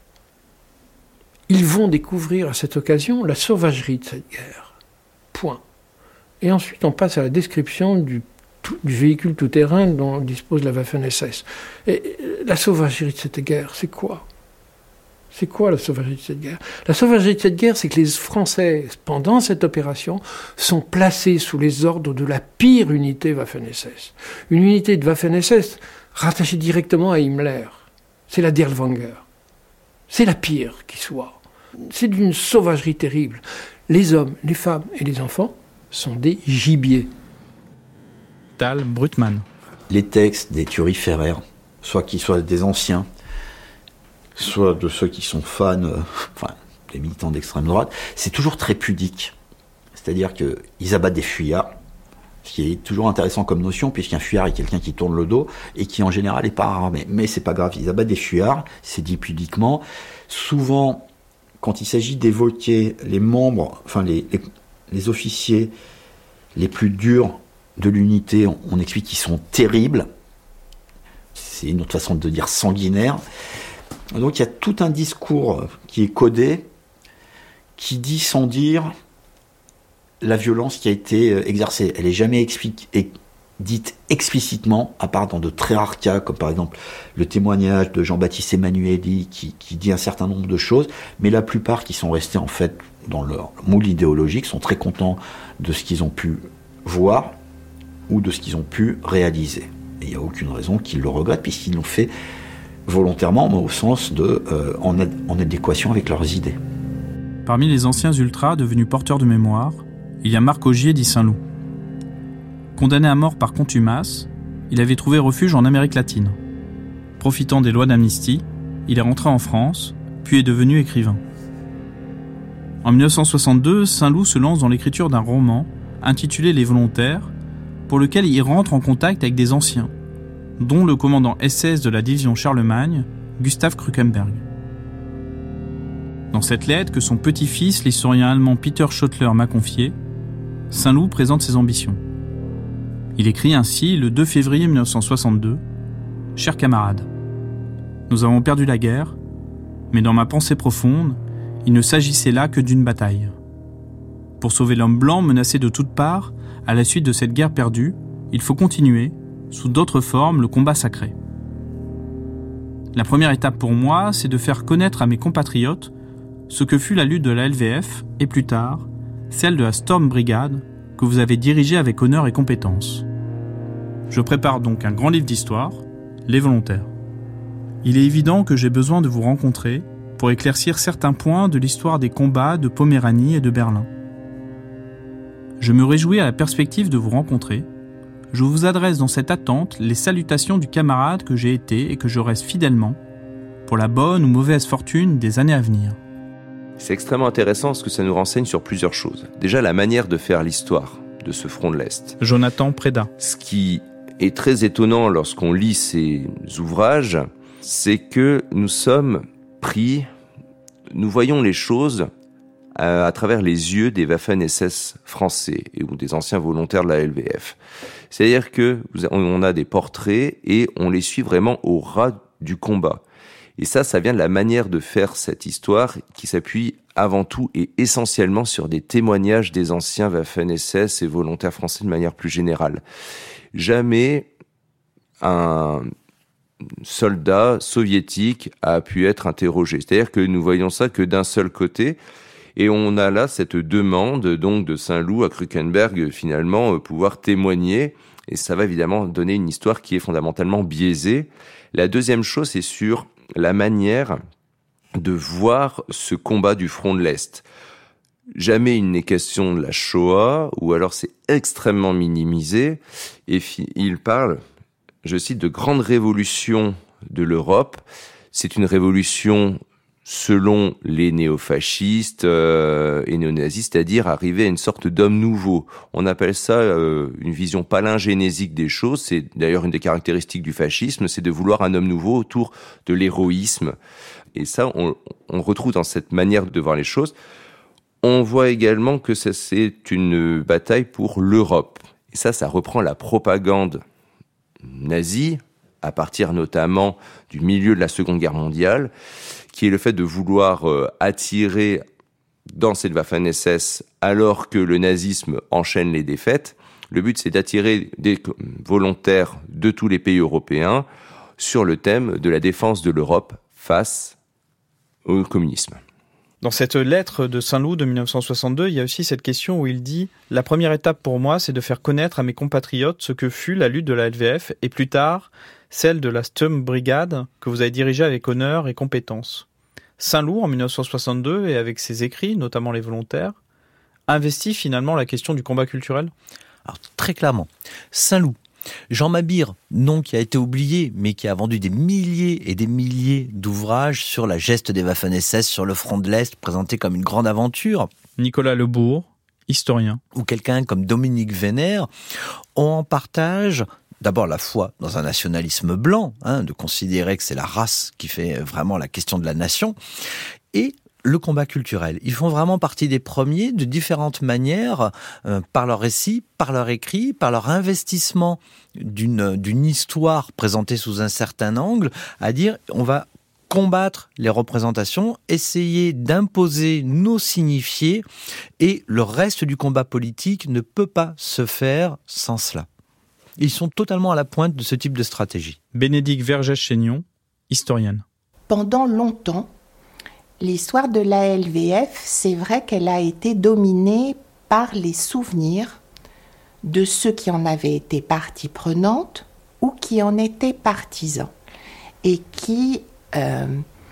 ils vont découvrir à cette occasion la sauvagerie de cette guerre. Point. Et ensuite, on passe à la description du, tout, du véhicule tout-terrain dont dispose la Waffen-S S. Et la sauvagerie de cette guerre, c'est quoi ? C'est quoi la sauvagerie de cette guerre ? La sauvagerie de cette guerre, c'est que les Français, pendant cette opération, sont placés sous les ordres de la pire unité Waffen-S S. Une unité de Waffen-S S rattachée directement à Himmler. C'est la Dirlewanger. C'est la pire qui soit. C'est d'une sauvagerie terrible. Les hommes, les femmes et les enfants sont des gibiers. Tal Brutmann. Les textes des thuriféraires, soit qu'ils soient des anciens, soit de ceux qui sont fans, euh, enfin, des militants d'extrême droite, c'est toujours très pudique. C'est-à-dire qu'ils abattent des fuyards, ce qui est toujours intéressant comme notion, puisqu'un fuyard est quelqu'un qui tourne le dos et qui en général n'est pas armé. Mais c'est pas grave, ils abattent des fuyards, c'est dit pudiquement. Souvent, quand il s'agit d'évoquer les membres, enfin les, les, les officiers les plus durs de l'unité, on, on explique qu'ils sont terribles. C'est une autre façon de dire sanguinaire. Donc il y a tout un discours qui est codé, qui dit sans dire la violence qui a été exercée. Elle n'est jamais explique, dite explicitement, à part dans de très rares cas, comme par exemple le témoignage de Jean-Baptiste Emmanueli, qui, qui dit un certain nombre de choses, mais la plupart qui sont restés en fait dans leur moule idéologique sont très contents de ce qu'ils ont pu voir ou de ce qu'ils ont pu réaliser. Et il n'y a aucune raison qu'ils le regrettent, puisqu'ils l'ont fait volontairement, mais au sens de euh, en, ad- en adéquation avec leurs idées. Parmi les anciens ultras devenus porteurs de mémoire, il y a Marc Augier dit Saint-Loup. Condamné à mort par contumace, il avait trouvé refuge en Amérique latine. Profitant des lois d'amnistie, il est rentré en France, puis est devenu écrivain. En dix-neuf cent soixante-deux, Saint-Loup se lance dans l'écriture d'un roman intitulé Les Volontaires, pour lequel il rentre en contact avec des anciens, dont le commandant S S de la division Charlemagne, Gustav Krukenberg. Dans cette lettre que son petit-fils, l'historien allemand Peter Schottler, m'a confiée, Saint-Loup présente ses ambitions. Il écrit ainsi le deux février dix-neuf cent soixante-deux « Chers camarades, nous avons perdu la guerre, mais dans ma pensée profonde, il ne s'agissait là que d'une bataille. Pour sauver l'homme blanc menacé de toutes parts, à la suite de cette guerre perdue, il faut continuer, sous d'autres formes, le combat sacré. La première étape pour moi, c'est de faire connaître à mes compatriotes ce que fut la lutte de la L V F et plus tard, celle de la Storm Brigade que vous avez dirigée avec honneur et compétence. Je prépare donc un grand livre d'histoire, Les Volontaires. Il est évident que j'ai besoin de vous rencontrer pour éclaircir certains points de l'histoire des combats de Poméranie et de Berlin. Je me réjouis à la perspective de vous rencontrer, je vous adresse dans cette attente les salutations du camarade que j'ai été et que je reste fidèlement, pour la bonne ou mauvaise fortune des années à venir. C'est extrêmement intéressant parce que ça nous renseigne sur plusieurs choses. Déjà, la manière de faire l'histoire de ce front de l'Est. Jonathan Préda. Ce qui est très étonnant lorsqu'on lit ces ouvrages, c'est que nous sommes pris, nous voyons les choses à, à travers les yeux des Waffen-S S français ou des anciens volontaires de la L V F. C'est-à-dire que on a des portraits et on les suit vraiment au ras du combat. Et ça, ça vient de la manière de faire cette histoire qui s'appuie avant tout et essentiellement sur des témoignages des anciens Waffen-S S et volontaires français de manière plus générale. Jamais un soldat soviétique a pu être interrogé. C'est-à-dire que nous voyons ça que d'un seul côté. Et on a là cette demande donc de Saint-Loup à Krukenberg finalement pouvoir témoigner. Et ça va évidemment donner une histoire qui est fondamentalement biaisée. La deuxième chose, c'est sur la manière de voir ce combat du front de l'Est. Jamais il n'est question de la Shoah, ou alors c'est extrêmement minimisé. Et il parle, je cite, de grande révolution de l'Europe. C'est une révolution selon les néofascistes euh, et néonazis, c'est-à-dire arriver à une sorte d'homme nouveau. On appelle ça euh, une vision palingénésique des choses. C'est d'ailleurs une des caractéristiques du fascisme, c'est de vouloir un homme nouveau autour de l'héroïsme. Et ça, on, on retrouve dans cette manière de voir les choses. On voit également que ça, c'est une bataille pour l'Europe. Et ça, ça reprend la propagande nazie, à partir notamment du milieu de la Seconde Guerre mondiale, qui est le fait de vouloir euh, attirer dans cette Waffen-S S, alors que le nazisme enchaîne les défaites. Le but, c'est d'attirer des volontaires de tous les pays européens sur le thème de la défense de l'Europe face au communisme. Dans cette lettre de Saint-Loup de dix-neuf cent soixante-deux, il y a aussi cette question où il dit « La première étape pour moi, c'est de faire connaître à mes compatriotes ce que fut la lutte de la L V F et plus tard, celle de la Sturmbrigade que vous avez dirigée avec honneur et compétence. » Saint-Loup, en dix-neuf cent soixante-deux, et avec ses écrits, notamment les volontaires, investit finalement la question du combat culturel. Alors, très clairement, Saint-Loup, Jean Mabire, nom qui a été oublié, mais qui a vendu des milliers et des milliers d'ouvrages sur la geste des Waffen-S S sur le front de l'Est, présenté comme une grande aventure. Nicolas Lebourg, historien. Ou quelqu'un comme Dominique Vénère, ont en partage d'abord la foi dans un nationalisme blanc, hein, de considérer que c'est la race qui fait vraiment la question de la nation, et le combat culturel. Ils font vraiment partie des premiers, de différentes manières, euh, par leur récit, par leur écrit, par leur investissement d'une, d'une histoire présentée sous un certain angle, à dire on va combattre les représentations, essayer d'imposer nos signifiés, et le reste du combat politique ne peut pas se faire sans cela. Ils sont totalement à la pointe de ce type de stratégie. Bénédicte Vergès-Chaignon, historienne. Pendant longtemps, l'histoire de la L V F, c'est vrai qu'elle a été dominée par les souvenirs de ceux qui en avaient été partie prenante ou qui en étaient partisans et qui, euh,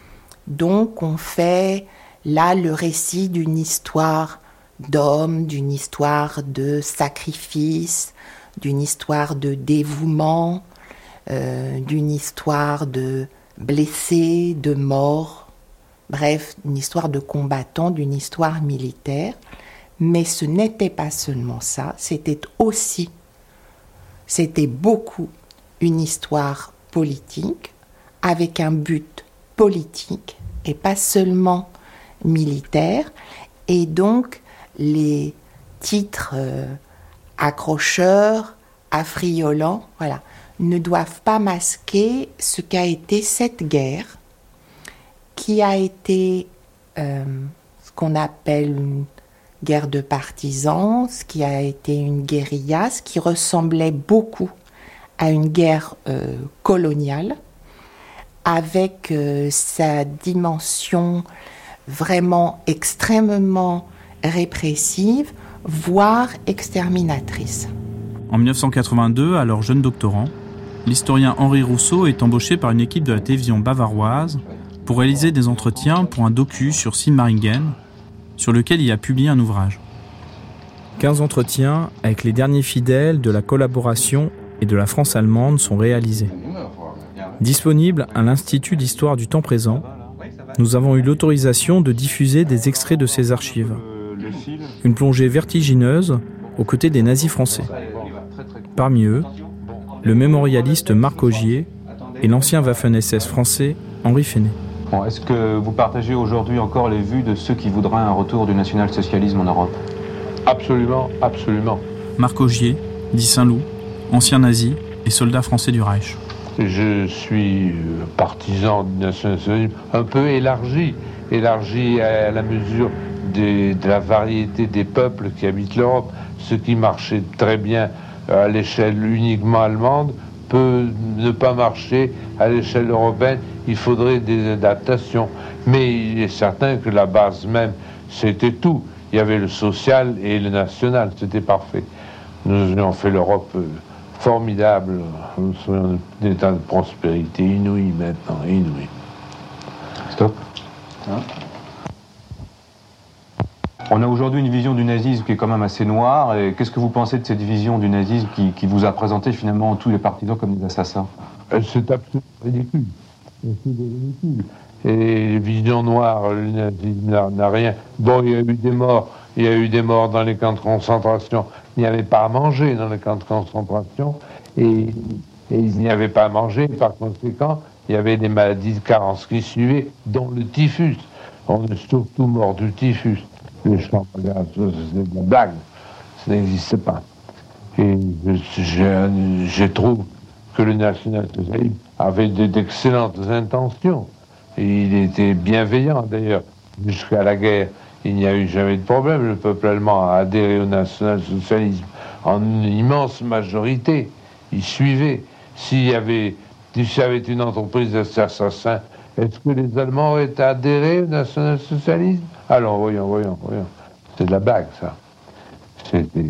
donc, ont fait là le récit d'une histoire d'hommes, d'une histoire de sacrifice, d'une histoire de dévouement, euh, d'une histoire de blessés, de morts, bref, une histoire de combattants, d'une histoire militaire. Mais ce n'était pas seulement ça, c'était aussi, c'était beaucoup une histoire politique, avec un but politique et pas seulement militaire. Et donc, les titres euh, accrocheurs, affriolants, voilà, ne doivent pas masquer ce qu'a été cette guerre, qui a été euh, ce qu'on appelle une guerre de partisans, ce qui a été une guérilla, ce qui ressemblait beaucoup à une guerre euh, coloniale, avec euh, sa dimension vraiment extrêmement répressive, voire exterminatrice. En dix-neuf cent quatre-vingt-deux, alors jeune doctorant, l'historien Henri Rousseau est embauché par une équipe de la télévision bavaroise pour réaliser des entretiens pour un docu sur Sigmaringen, sur lequel il a publié un ouvrage. quinze entretiens avec les derniers fidèles de la collaboration et de la France allemande sont réalisés. Disponibles à l'Institut d'histoire du temps présent, nous avons eu l'autorisation de diffuser des extraits de ces archives. Une plongée vertigineuse aux côtés des nazis français. Parmi eux, le mémorialiste Marc Augier et l'ancien Waffen-S S français Henri Fesnet. Bon, est-ce que vous partagez aujourd'hui encore les vues de ceux qui voudraient un retour du national-socialisme en Europe ? Absolument, absolument. Marc Augier, dit Saint-Loup, ancien nazi et soldat français du Reich. Je suis partisan du national-socialisme un peu élargi, élargi à la mesure des, de la variété des peuples qui habitent l'Europe. Ce qui marchait très bien à l'échelle uniquement allemande peut ne pas marcher à l'échelle européenne. Il faudrait des adaptations. Mais il est certain que la base même, c'était tout. Il y avait le social et le national, c'était parfait. Nous avons fait l'Europe formidable. Nous sommes en état de prospérité inouïe maintenant, inouïe. Stop. Hein? On a aujourd'hui une vision du nazisme qui est quand même assez noire. Et qu'est-ce que vous pensez de cette vision du nazisme qui, qui vous a présenté finalement tous les partisans comme des assassins ? C'est absolument ridicule. C'est ridicule. Et les visions noires, le nazisme n'a rien. Bon, il y a eu des morts. Il y a eu des morts dans les camps de concentration. Il n'y avait pas à manger dans les camps de concentration. Et, et il n'y avait pas à manger. Par conséquent, il y avait des maladies de carence qui suivaient, dont le typhus. On est surtout mort du typhus. Les chambres à gaz, c'est de la blague. Ça n'existe pas. Et je, je trouve que le national-socialisme avait d'excellentes intentions. Et il était bienveillant, d'ailleurs. Jusqu'à la guerre, il n'y a eu jamais de problème. Le peuple allemand a adhéré au national-socialisme en une immense majorité. Il suivait. S'il y avait, s'il y avait une entreprise d'assassins, est-ce que les Allemands auraient adhéré au national-socialisme? Alors, voyons, voyons, voyons. C'est de la blague, ça. C'était...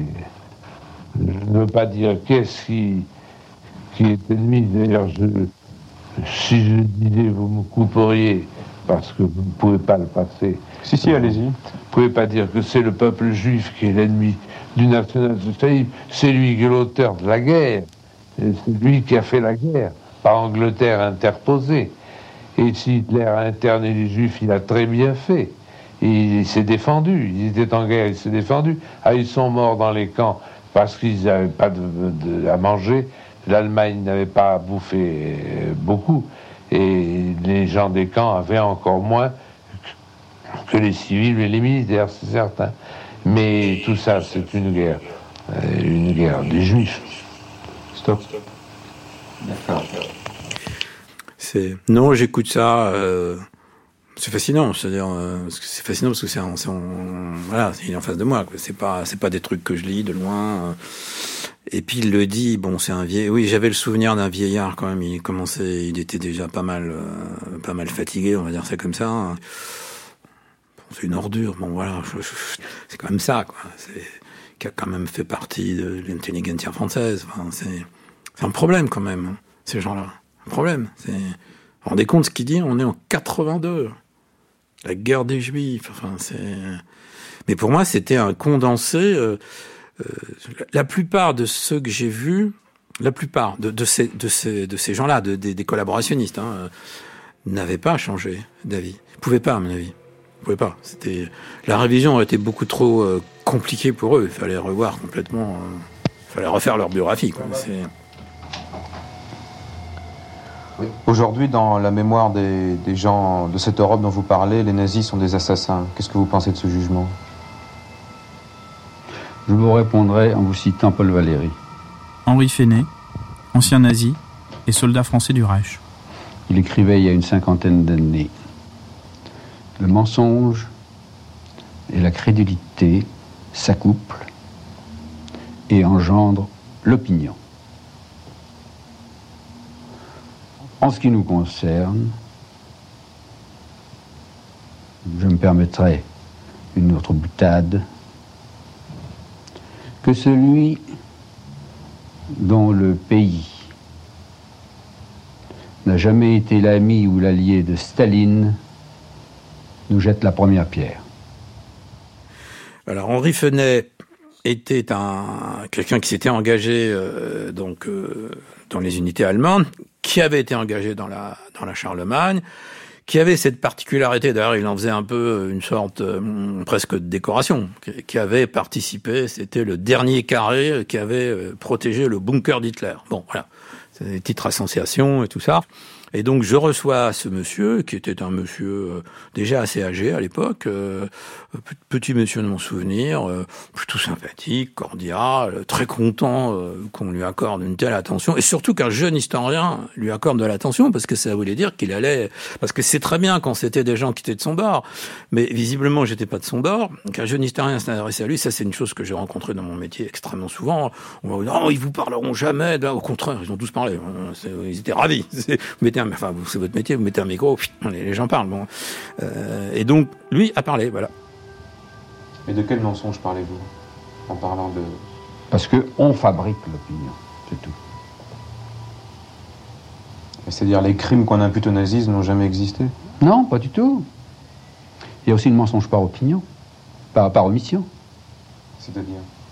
Je ne veux pas dire qu'est-ce qui, qui est ennemi. D'ailleurs, je... si je disais, vous me couperiez, parce que vous ne pouvez pas le passer. Si, si, allez-y. Vous ne pouvez pas dire que c'est le peuple juif qui est l'ennemi du national-socialisme. C'est lui qui est l'auteur de la guerre. Et c'est lui qui a fait la guerre, par Angleterre interposée. Et si Hitler a interné les Juifs, il a très bien fait. Et il s'est défendu. Il était en guerre, il s'est défendu. Ah, ils sont morts dans les camps parce qu'ils n'avaient pas de, de, à manger. L'Allemagne n'avait pas à bouffer beaucoup. Et les gens des camps avaient encore moins que les civils et les militaires, c'est certain. Mais tout ça, c'est une guerre. Une guerre des Juifs. Stop. D'accord. C'est... Non, j'écoute ça. Euh... C'est fascinant. C'est-à-dire, euh... c'est fascinant parce que c'est, c'est on... voilà, il est en face de moi. Quoi. C'est pas, c'est pas des trucs que je lis de loin. Et puis il le dit. Bon, c'est un vieil. Oui, j'avais le souvenir d'un vieillard quand même. Il commençait, il était déjà pas mal, euh... pas mal fatigué. On va dire ça comme ça. Bon, c'est une ordure. Bon, voilà. Je... Je... C'est quand même ça, quoi. C'est qui a quand même fait partie de l'intelligentsia française. Enfin, c'est, c'est un problème quand même. Ces gens-là. Un problème. C'est. Vous vous rendez compte ce qu'il dit? On est en quatre-vingt-deux. La guerre des Juifs. Enfin, c'est. Mais pour moi, c'était un condensé. Euh, euh, la plupart de ceux que j'ai vus, la plupart de, de ces, de ces, de ces gens-là, de, des, des collaborationnistes, hein, euh, n'avaient pas changé d'avis. Ils pouvaient pas, à mon avis. Ils pouvaient pas. C'était la révision aurait été beaucoup trop euh, compliquée pour eux. Il fallait revoir complètement. Euh, il fallait refaire leur biographie, quoi. C'est... Aujourd'hui, dans la mémoire des, des gens de cette Europe dont vous parlez, les nazis sont des assassins. Qu'est-ce que vous pensez de ce jugement? Je vous répondrai en vous citant Paul Valéry. Henri Fesnet, ancien nazi et soldat français du Reich. Il écrivait il y a une cinquantaine d'années. Le mensonge et la crédulité s'accouplent et engendrent l'opinion. En ce qui nous concerne, je me permettrai une autre boutade, que celui dont le pays n'a jamais été l'ami ou l'allié de Staline nous jette la première pierre. Alors Henri Fesnet, était un quelqu'un qui s'était engagé euh, donc euh, dans les unités allemandes, qui avait été engagé dans la dans la Charlemagne, qui avait cette particularité, d'ailleurs il en faisait un peu une sorte euh, presque de décoration, qui, qui avait participé, c'était le dernier carré qui avait euh, protégé le bunker d'Hitler. Bon, voilà, c'est des petites associations et tout ça. Et donc je reçois ce monsieur, qui était un monsieur euh, déjà assez âgé à l'époque, euh, petit monsieur de mon souvenir, euh, plutôt sympathique, cordial, très content euh, qu'on lui accorde une telle attention, et surtout qu'un jeune historien lui accorde de l'attention, parce que ça voulait dire qu'il allait... Parce que c'est très bien quand c'était des gens qui étaient de son bord, mais visiblement j'étais pas de son bord, qu'un jeune historien s'adressait à lui, ça c'est une chose que j'ai rencontrée dans mon métier extrêmement souvent. On va vous dire, oh, ils vous parleront jamais, au contraire, ils ont tous parlé, ils étaient ravis. Enfin, c'est votre métier, vous mettez un micro, les gens parlent. Bon. Euh, et donc, lui a parlé, voilà. Mais de quel mensonge parlez-vous en parlant de... Parce qu'on fabrique l'opinion, c'est tout. C'est-à-dire les crimes qu'on impute au nazisme n'ont jamais existé? Non, pas du tout. Il y a aussi le mensonge par opinion, par, par omission. C'est-à-dire?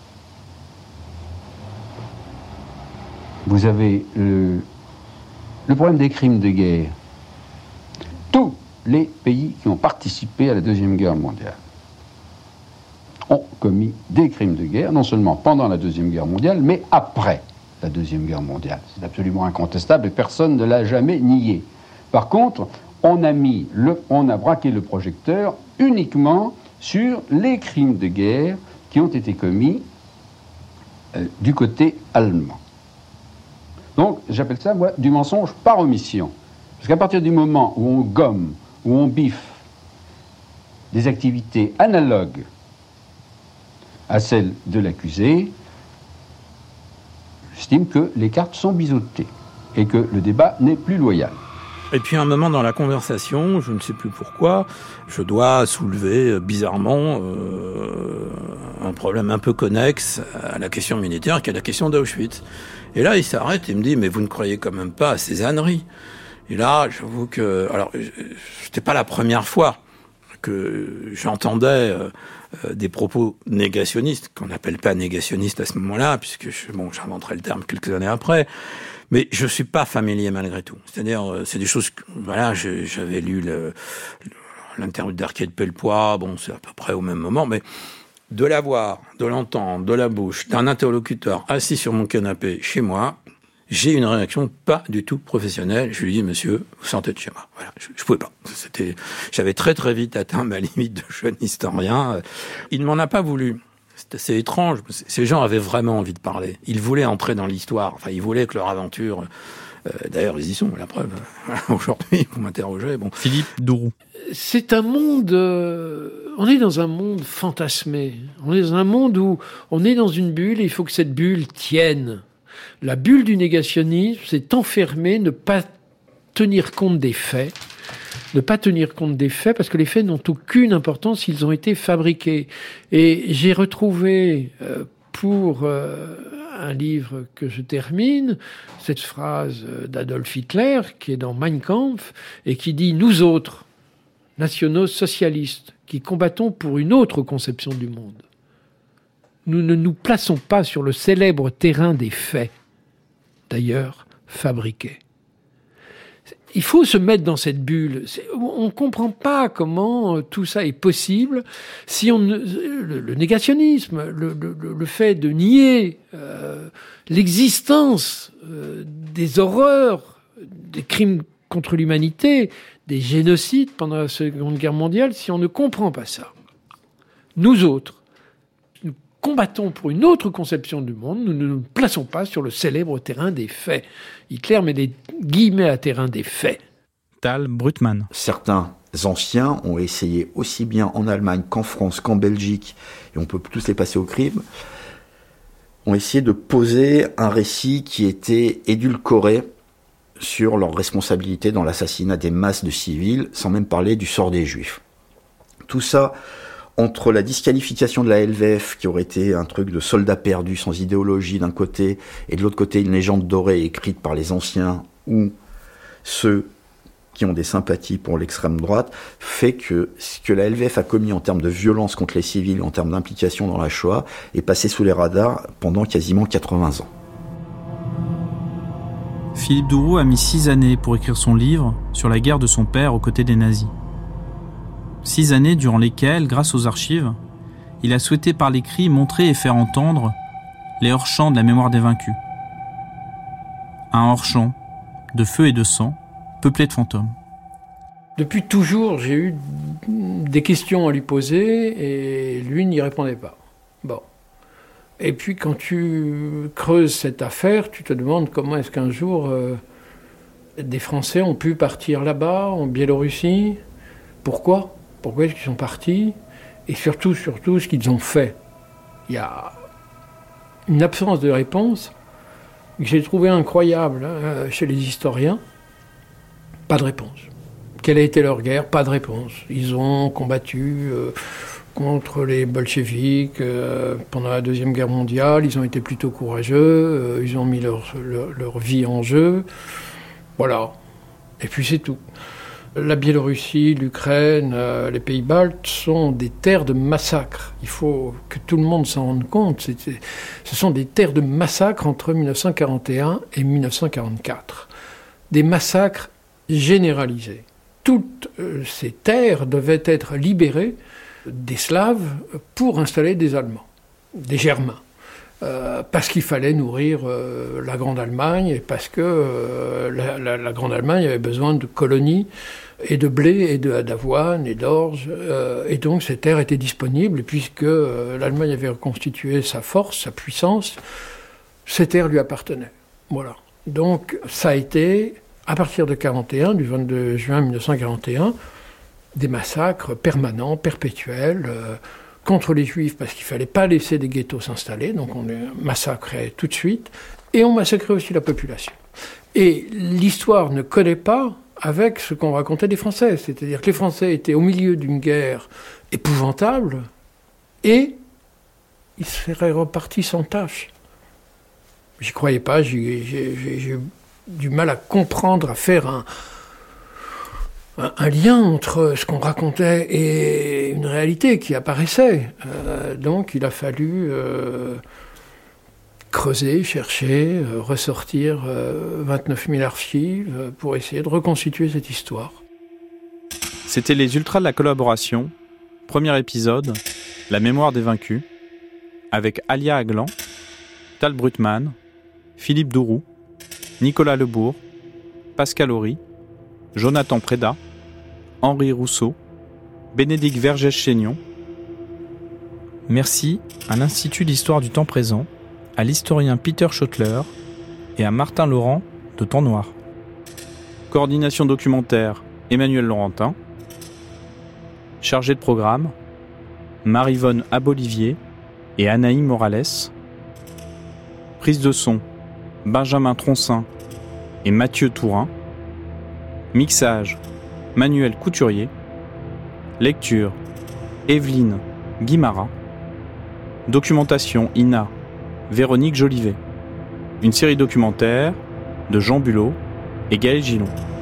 Vous avez le... Le problème des crimes de guerre. Tous les pays qui ont participé à la Deuxième Guerre mondiale ont commis des crimes de guerre, non seulement pendant la Deuxième Guerre mondiale, mais après la Deuxième Guerre mondiale. C'est absolument incontestable et personne ne l'a jamais nié. Par contre, on a mis le, on a braqué le projecteur uniquement sur les crimes de guerre qui ont été commis euh, du côté allemand. Donc, j'appelle ça, moi, du mensonge par omission. Parce qu'à partir du moment où on gomme, où on biffe des activités analogues à celles de l'accusé, j'estime que les cartes sont biseautées et que le débat n'est plus loyal. Et puis à un moment dans la conversation, je ne sais plus pourquoi, je dois soulever bizarrement euh, un problème un peu connexe à la question militaire, qui est la question d'Auschwitz. Et là, il s'arrête et me dit, mais vous ne croyez quand même pas à ces âneries? Et là, j'avoue que... Alors, c'était pas la première fois que j'entendais euh, des propos négationnistes, qu'on n'appelle pas négationnistes à ce moment-là, puisque, je, bon, j'inventerai le terme quelques années après, mais je suis pas familier malgré tout. C'est-à-dire, c'est des choses que, voilà, je, j'avais lu le, l'interview d'Arcade Pellepoix, bon, c'est à peu près au même moment, mais de la voir, de l'entendre, de la bouche d'un interlocuteur assis sur mon canapé chez moi, j'ai une réaction pas du tout professionnelle. Je lui dis, monsieur, vous sortez de chez moi. Voilà, je, je pouvais pas. C'était, j'avais très très vite atteint ma limite de jeune historien. Il ne m'en a pas voulu. C'est assez étrange. Ces gens avaient vraiment envie de parler. Ils voulaient entrer dans l'histoire. Enfin, ils voulaient que leur aventure... Euh, d'ailleurs, ils y sont, la preuve. Aujourd'hui, vous m'interrogez. Bon. Philippe Douroux. C'est un monde... Euh, on est dans un monde fantasmé. On est dans un monde où on est dans une bulle et il faut que cette bulle tienne. La bulle du négationnisme, c'est enfermer, ne pas tenir compte des faits. Ne pas tenir compte des faits, parce que les faits n'ont aucune importance s'ils ont été fabriqués. Et j'ai retrouvé, euh, pour euh, un livre que je termine, cette phrase d'Adolf Hitler, qui est dans Mein Kampf, et qui dit « Nous autres, nationaux socialistes, qui combattons pour une autre conception du monde, nous ne nous plaçons pas sur le célèbre terrain des faits, d'ailleurs fabriqués. » Il faut se mettre dans cette bulle. On ne comprend pas comment tout ça est possible si on ne, le, le négationnisme, le, le, le fait de nier euh, l'existence euh, des horreurs, des crimes contre l'humanité, des génocides pendant la Seconde Guerre mondiale, si on ne comprend pas ça. Nous autres, nous combattons pour une autre conception du monde, nous ne nous plaçons pas sur le célèbre terrain des faits. Hitler met des guillemets à terrain des faits. Tal Brutmann. Certains anciens ont essayé aussi bien en Allemagne qu'en France, qu'en Belgique, et on peut tous les passer au crime, ont essayé de poser un récit qui était édulcoré sur leur responsabilité dans l'assassinat des masses de civils, sans même parler du sort des Juifs. Tout ça, entre la disqualification de la L V F, qui aurait été un truc de soldats perdus sans idéologie d'un côté, et de l'autre côté une légende dorée écrite par les anciens, où ceux qui ont des sympathies pour l'extrême droite, fait que ce que la L V F a commis en termes de violence contre les civils, en termes d'implication dans la Shoah, est passé sous les radars pendant quasiment quatre-vingts ans. Philippe Douroux a mis six années pour écrire son livre sur la guerre de son père aux côtés des nazis. Six années durant lesquelles, grâce aux archives, il a souhaité par l'écrit montrer et faire entendre les hors-champs de la mémoire des vaincus. Un hors-champ de feu et de sang, peuplé de fantômes. Depuis toujours, j'ai eu des questions à lui poser et lui n'y répondait pas. Bon. Et puis quand tu creuses cette affaire, tu te demandes comment est-ce qu'un jour euh, des Français ont pu partir là-bas, en Biélorussie. Pourquoi ? Pourquoi est-ce qu'ils sont partis ? Et surtout, surtout, ce qu'ils ont fait. Il y a une absence de réponse que j'ai trouvé incroyable hein, chez les historiens. Pas de réponse. Quelle a été leur guerre ? Pas de réponse. Ils ont combattu euh, contre les bolcheviks euh, pendant la Deuxième Guerre mondiale. Ils ont été plutôt courageux. Euh, ils ont mis leur, leur, leur vie en jeu. Voilà. Et puis c'est tout. La Biélorussie, l'Ukraine, euh, les pays baltes sont des terres de massacre. Il faut que tout le monde s'en rende compte. C'était, ce sont des terres de massacre entre dix-neuf cent quarante et un et dix-neuf cent quarante-quatre. Des massacres généralisés. Toutes euh, ces terres devaient être libérées des Slaves pour installer des Allemands, des Germains. Euh, parce qu'il fallait nourrir euh, la Grande Allemagne et parce que euh, la, la, la Grande Allemagne avait besoin de colonies et de blé et de, d'avoine et d'orge. Euh, et donc ces terres étaient disponibles et puisque euh, l'Allemagne avait reconstitué sa force, sa puissance, ces terres lui appartenaient. Voilà. Donc ça a été, à partir de quarante et un, du vingt-deux juin dix-neuf cent quarante et un, des massacres permanents, perpétuels, euh, contre les Juifs, parce qu'il ne fallait pas laisser des ghettos s'installer, donc on les massacrait tout de suite, et on massacrait aussi la population. Et l'histoire ne collait pas avec ce qu'on racontait des Français, c'est-à-dire que les Français étaient au milieu d'une guerre épouvantable, et ils seraient repartis sans tâche. J'y croyais pas, j'ai, j'ai, j'ai, j'ai eu du mal à comprendre, à faire un... un lien entre ce qu'on racontait et une réalité qui apparaissait. Euh, donc il a fallu euh, creuser, chercher, euh, ressortir euh, vingt-neuf mille archives euh, pour essayer de reconstituer cette histoire. C'était les Ultras de la collaboration, premier épisode, La mémoire des vaincus, avec Alia Aglan, Tal Brutman, Philippe Douroux, Nicolas Lebourg, Pascal Horry, Jonathan Prédat, Henri Rousseau, Bénédicte Vergès-Chénion. Merci à l'Institut d'Histoire du Temps Présent, à l'historien Peter Schottler et à Martin Laurent de Temps Noir. Coordination documentaire, Emmanuel Laurentin. Chargé de programme, Marie-Vonne Abolivier et Anaï Morales. Prise de son, Benjamin Troncin et Mathieu Tourin. Mixage, Manuel Couturier. Lecture, Evelyne Guimara. Documentation I N A, Véronique Jolivet. Une série documentaire de Jean Bulot et Gaël Gillon.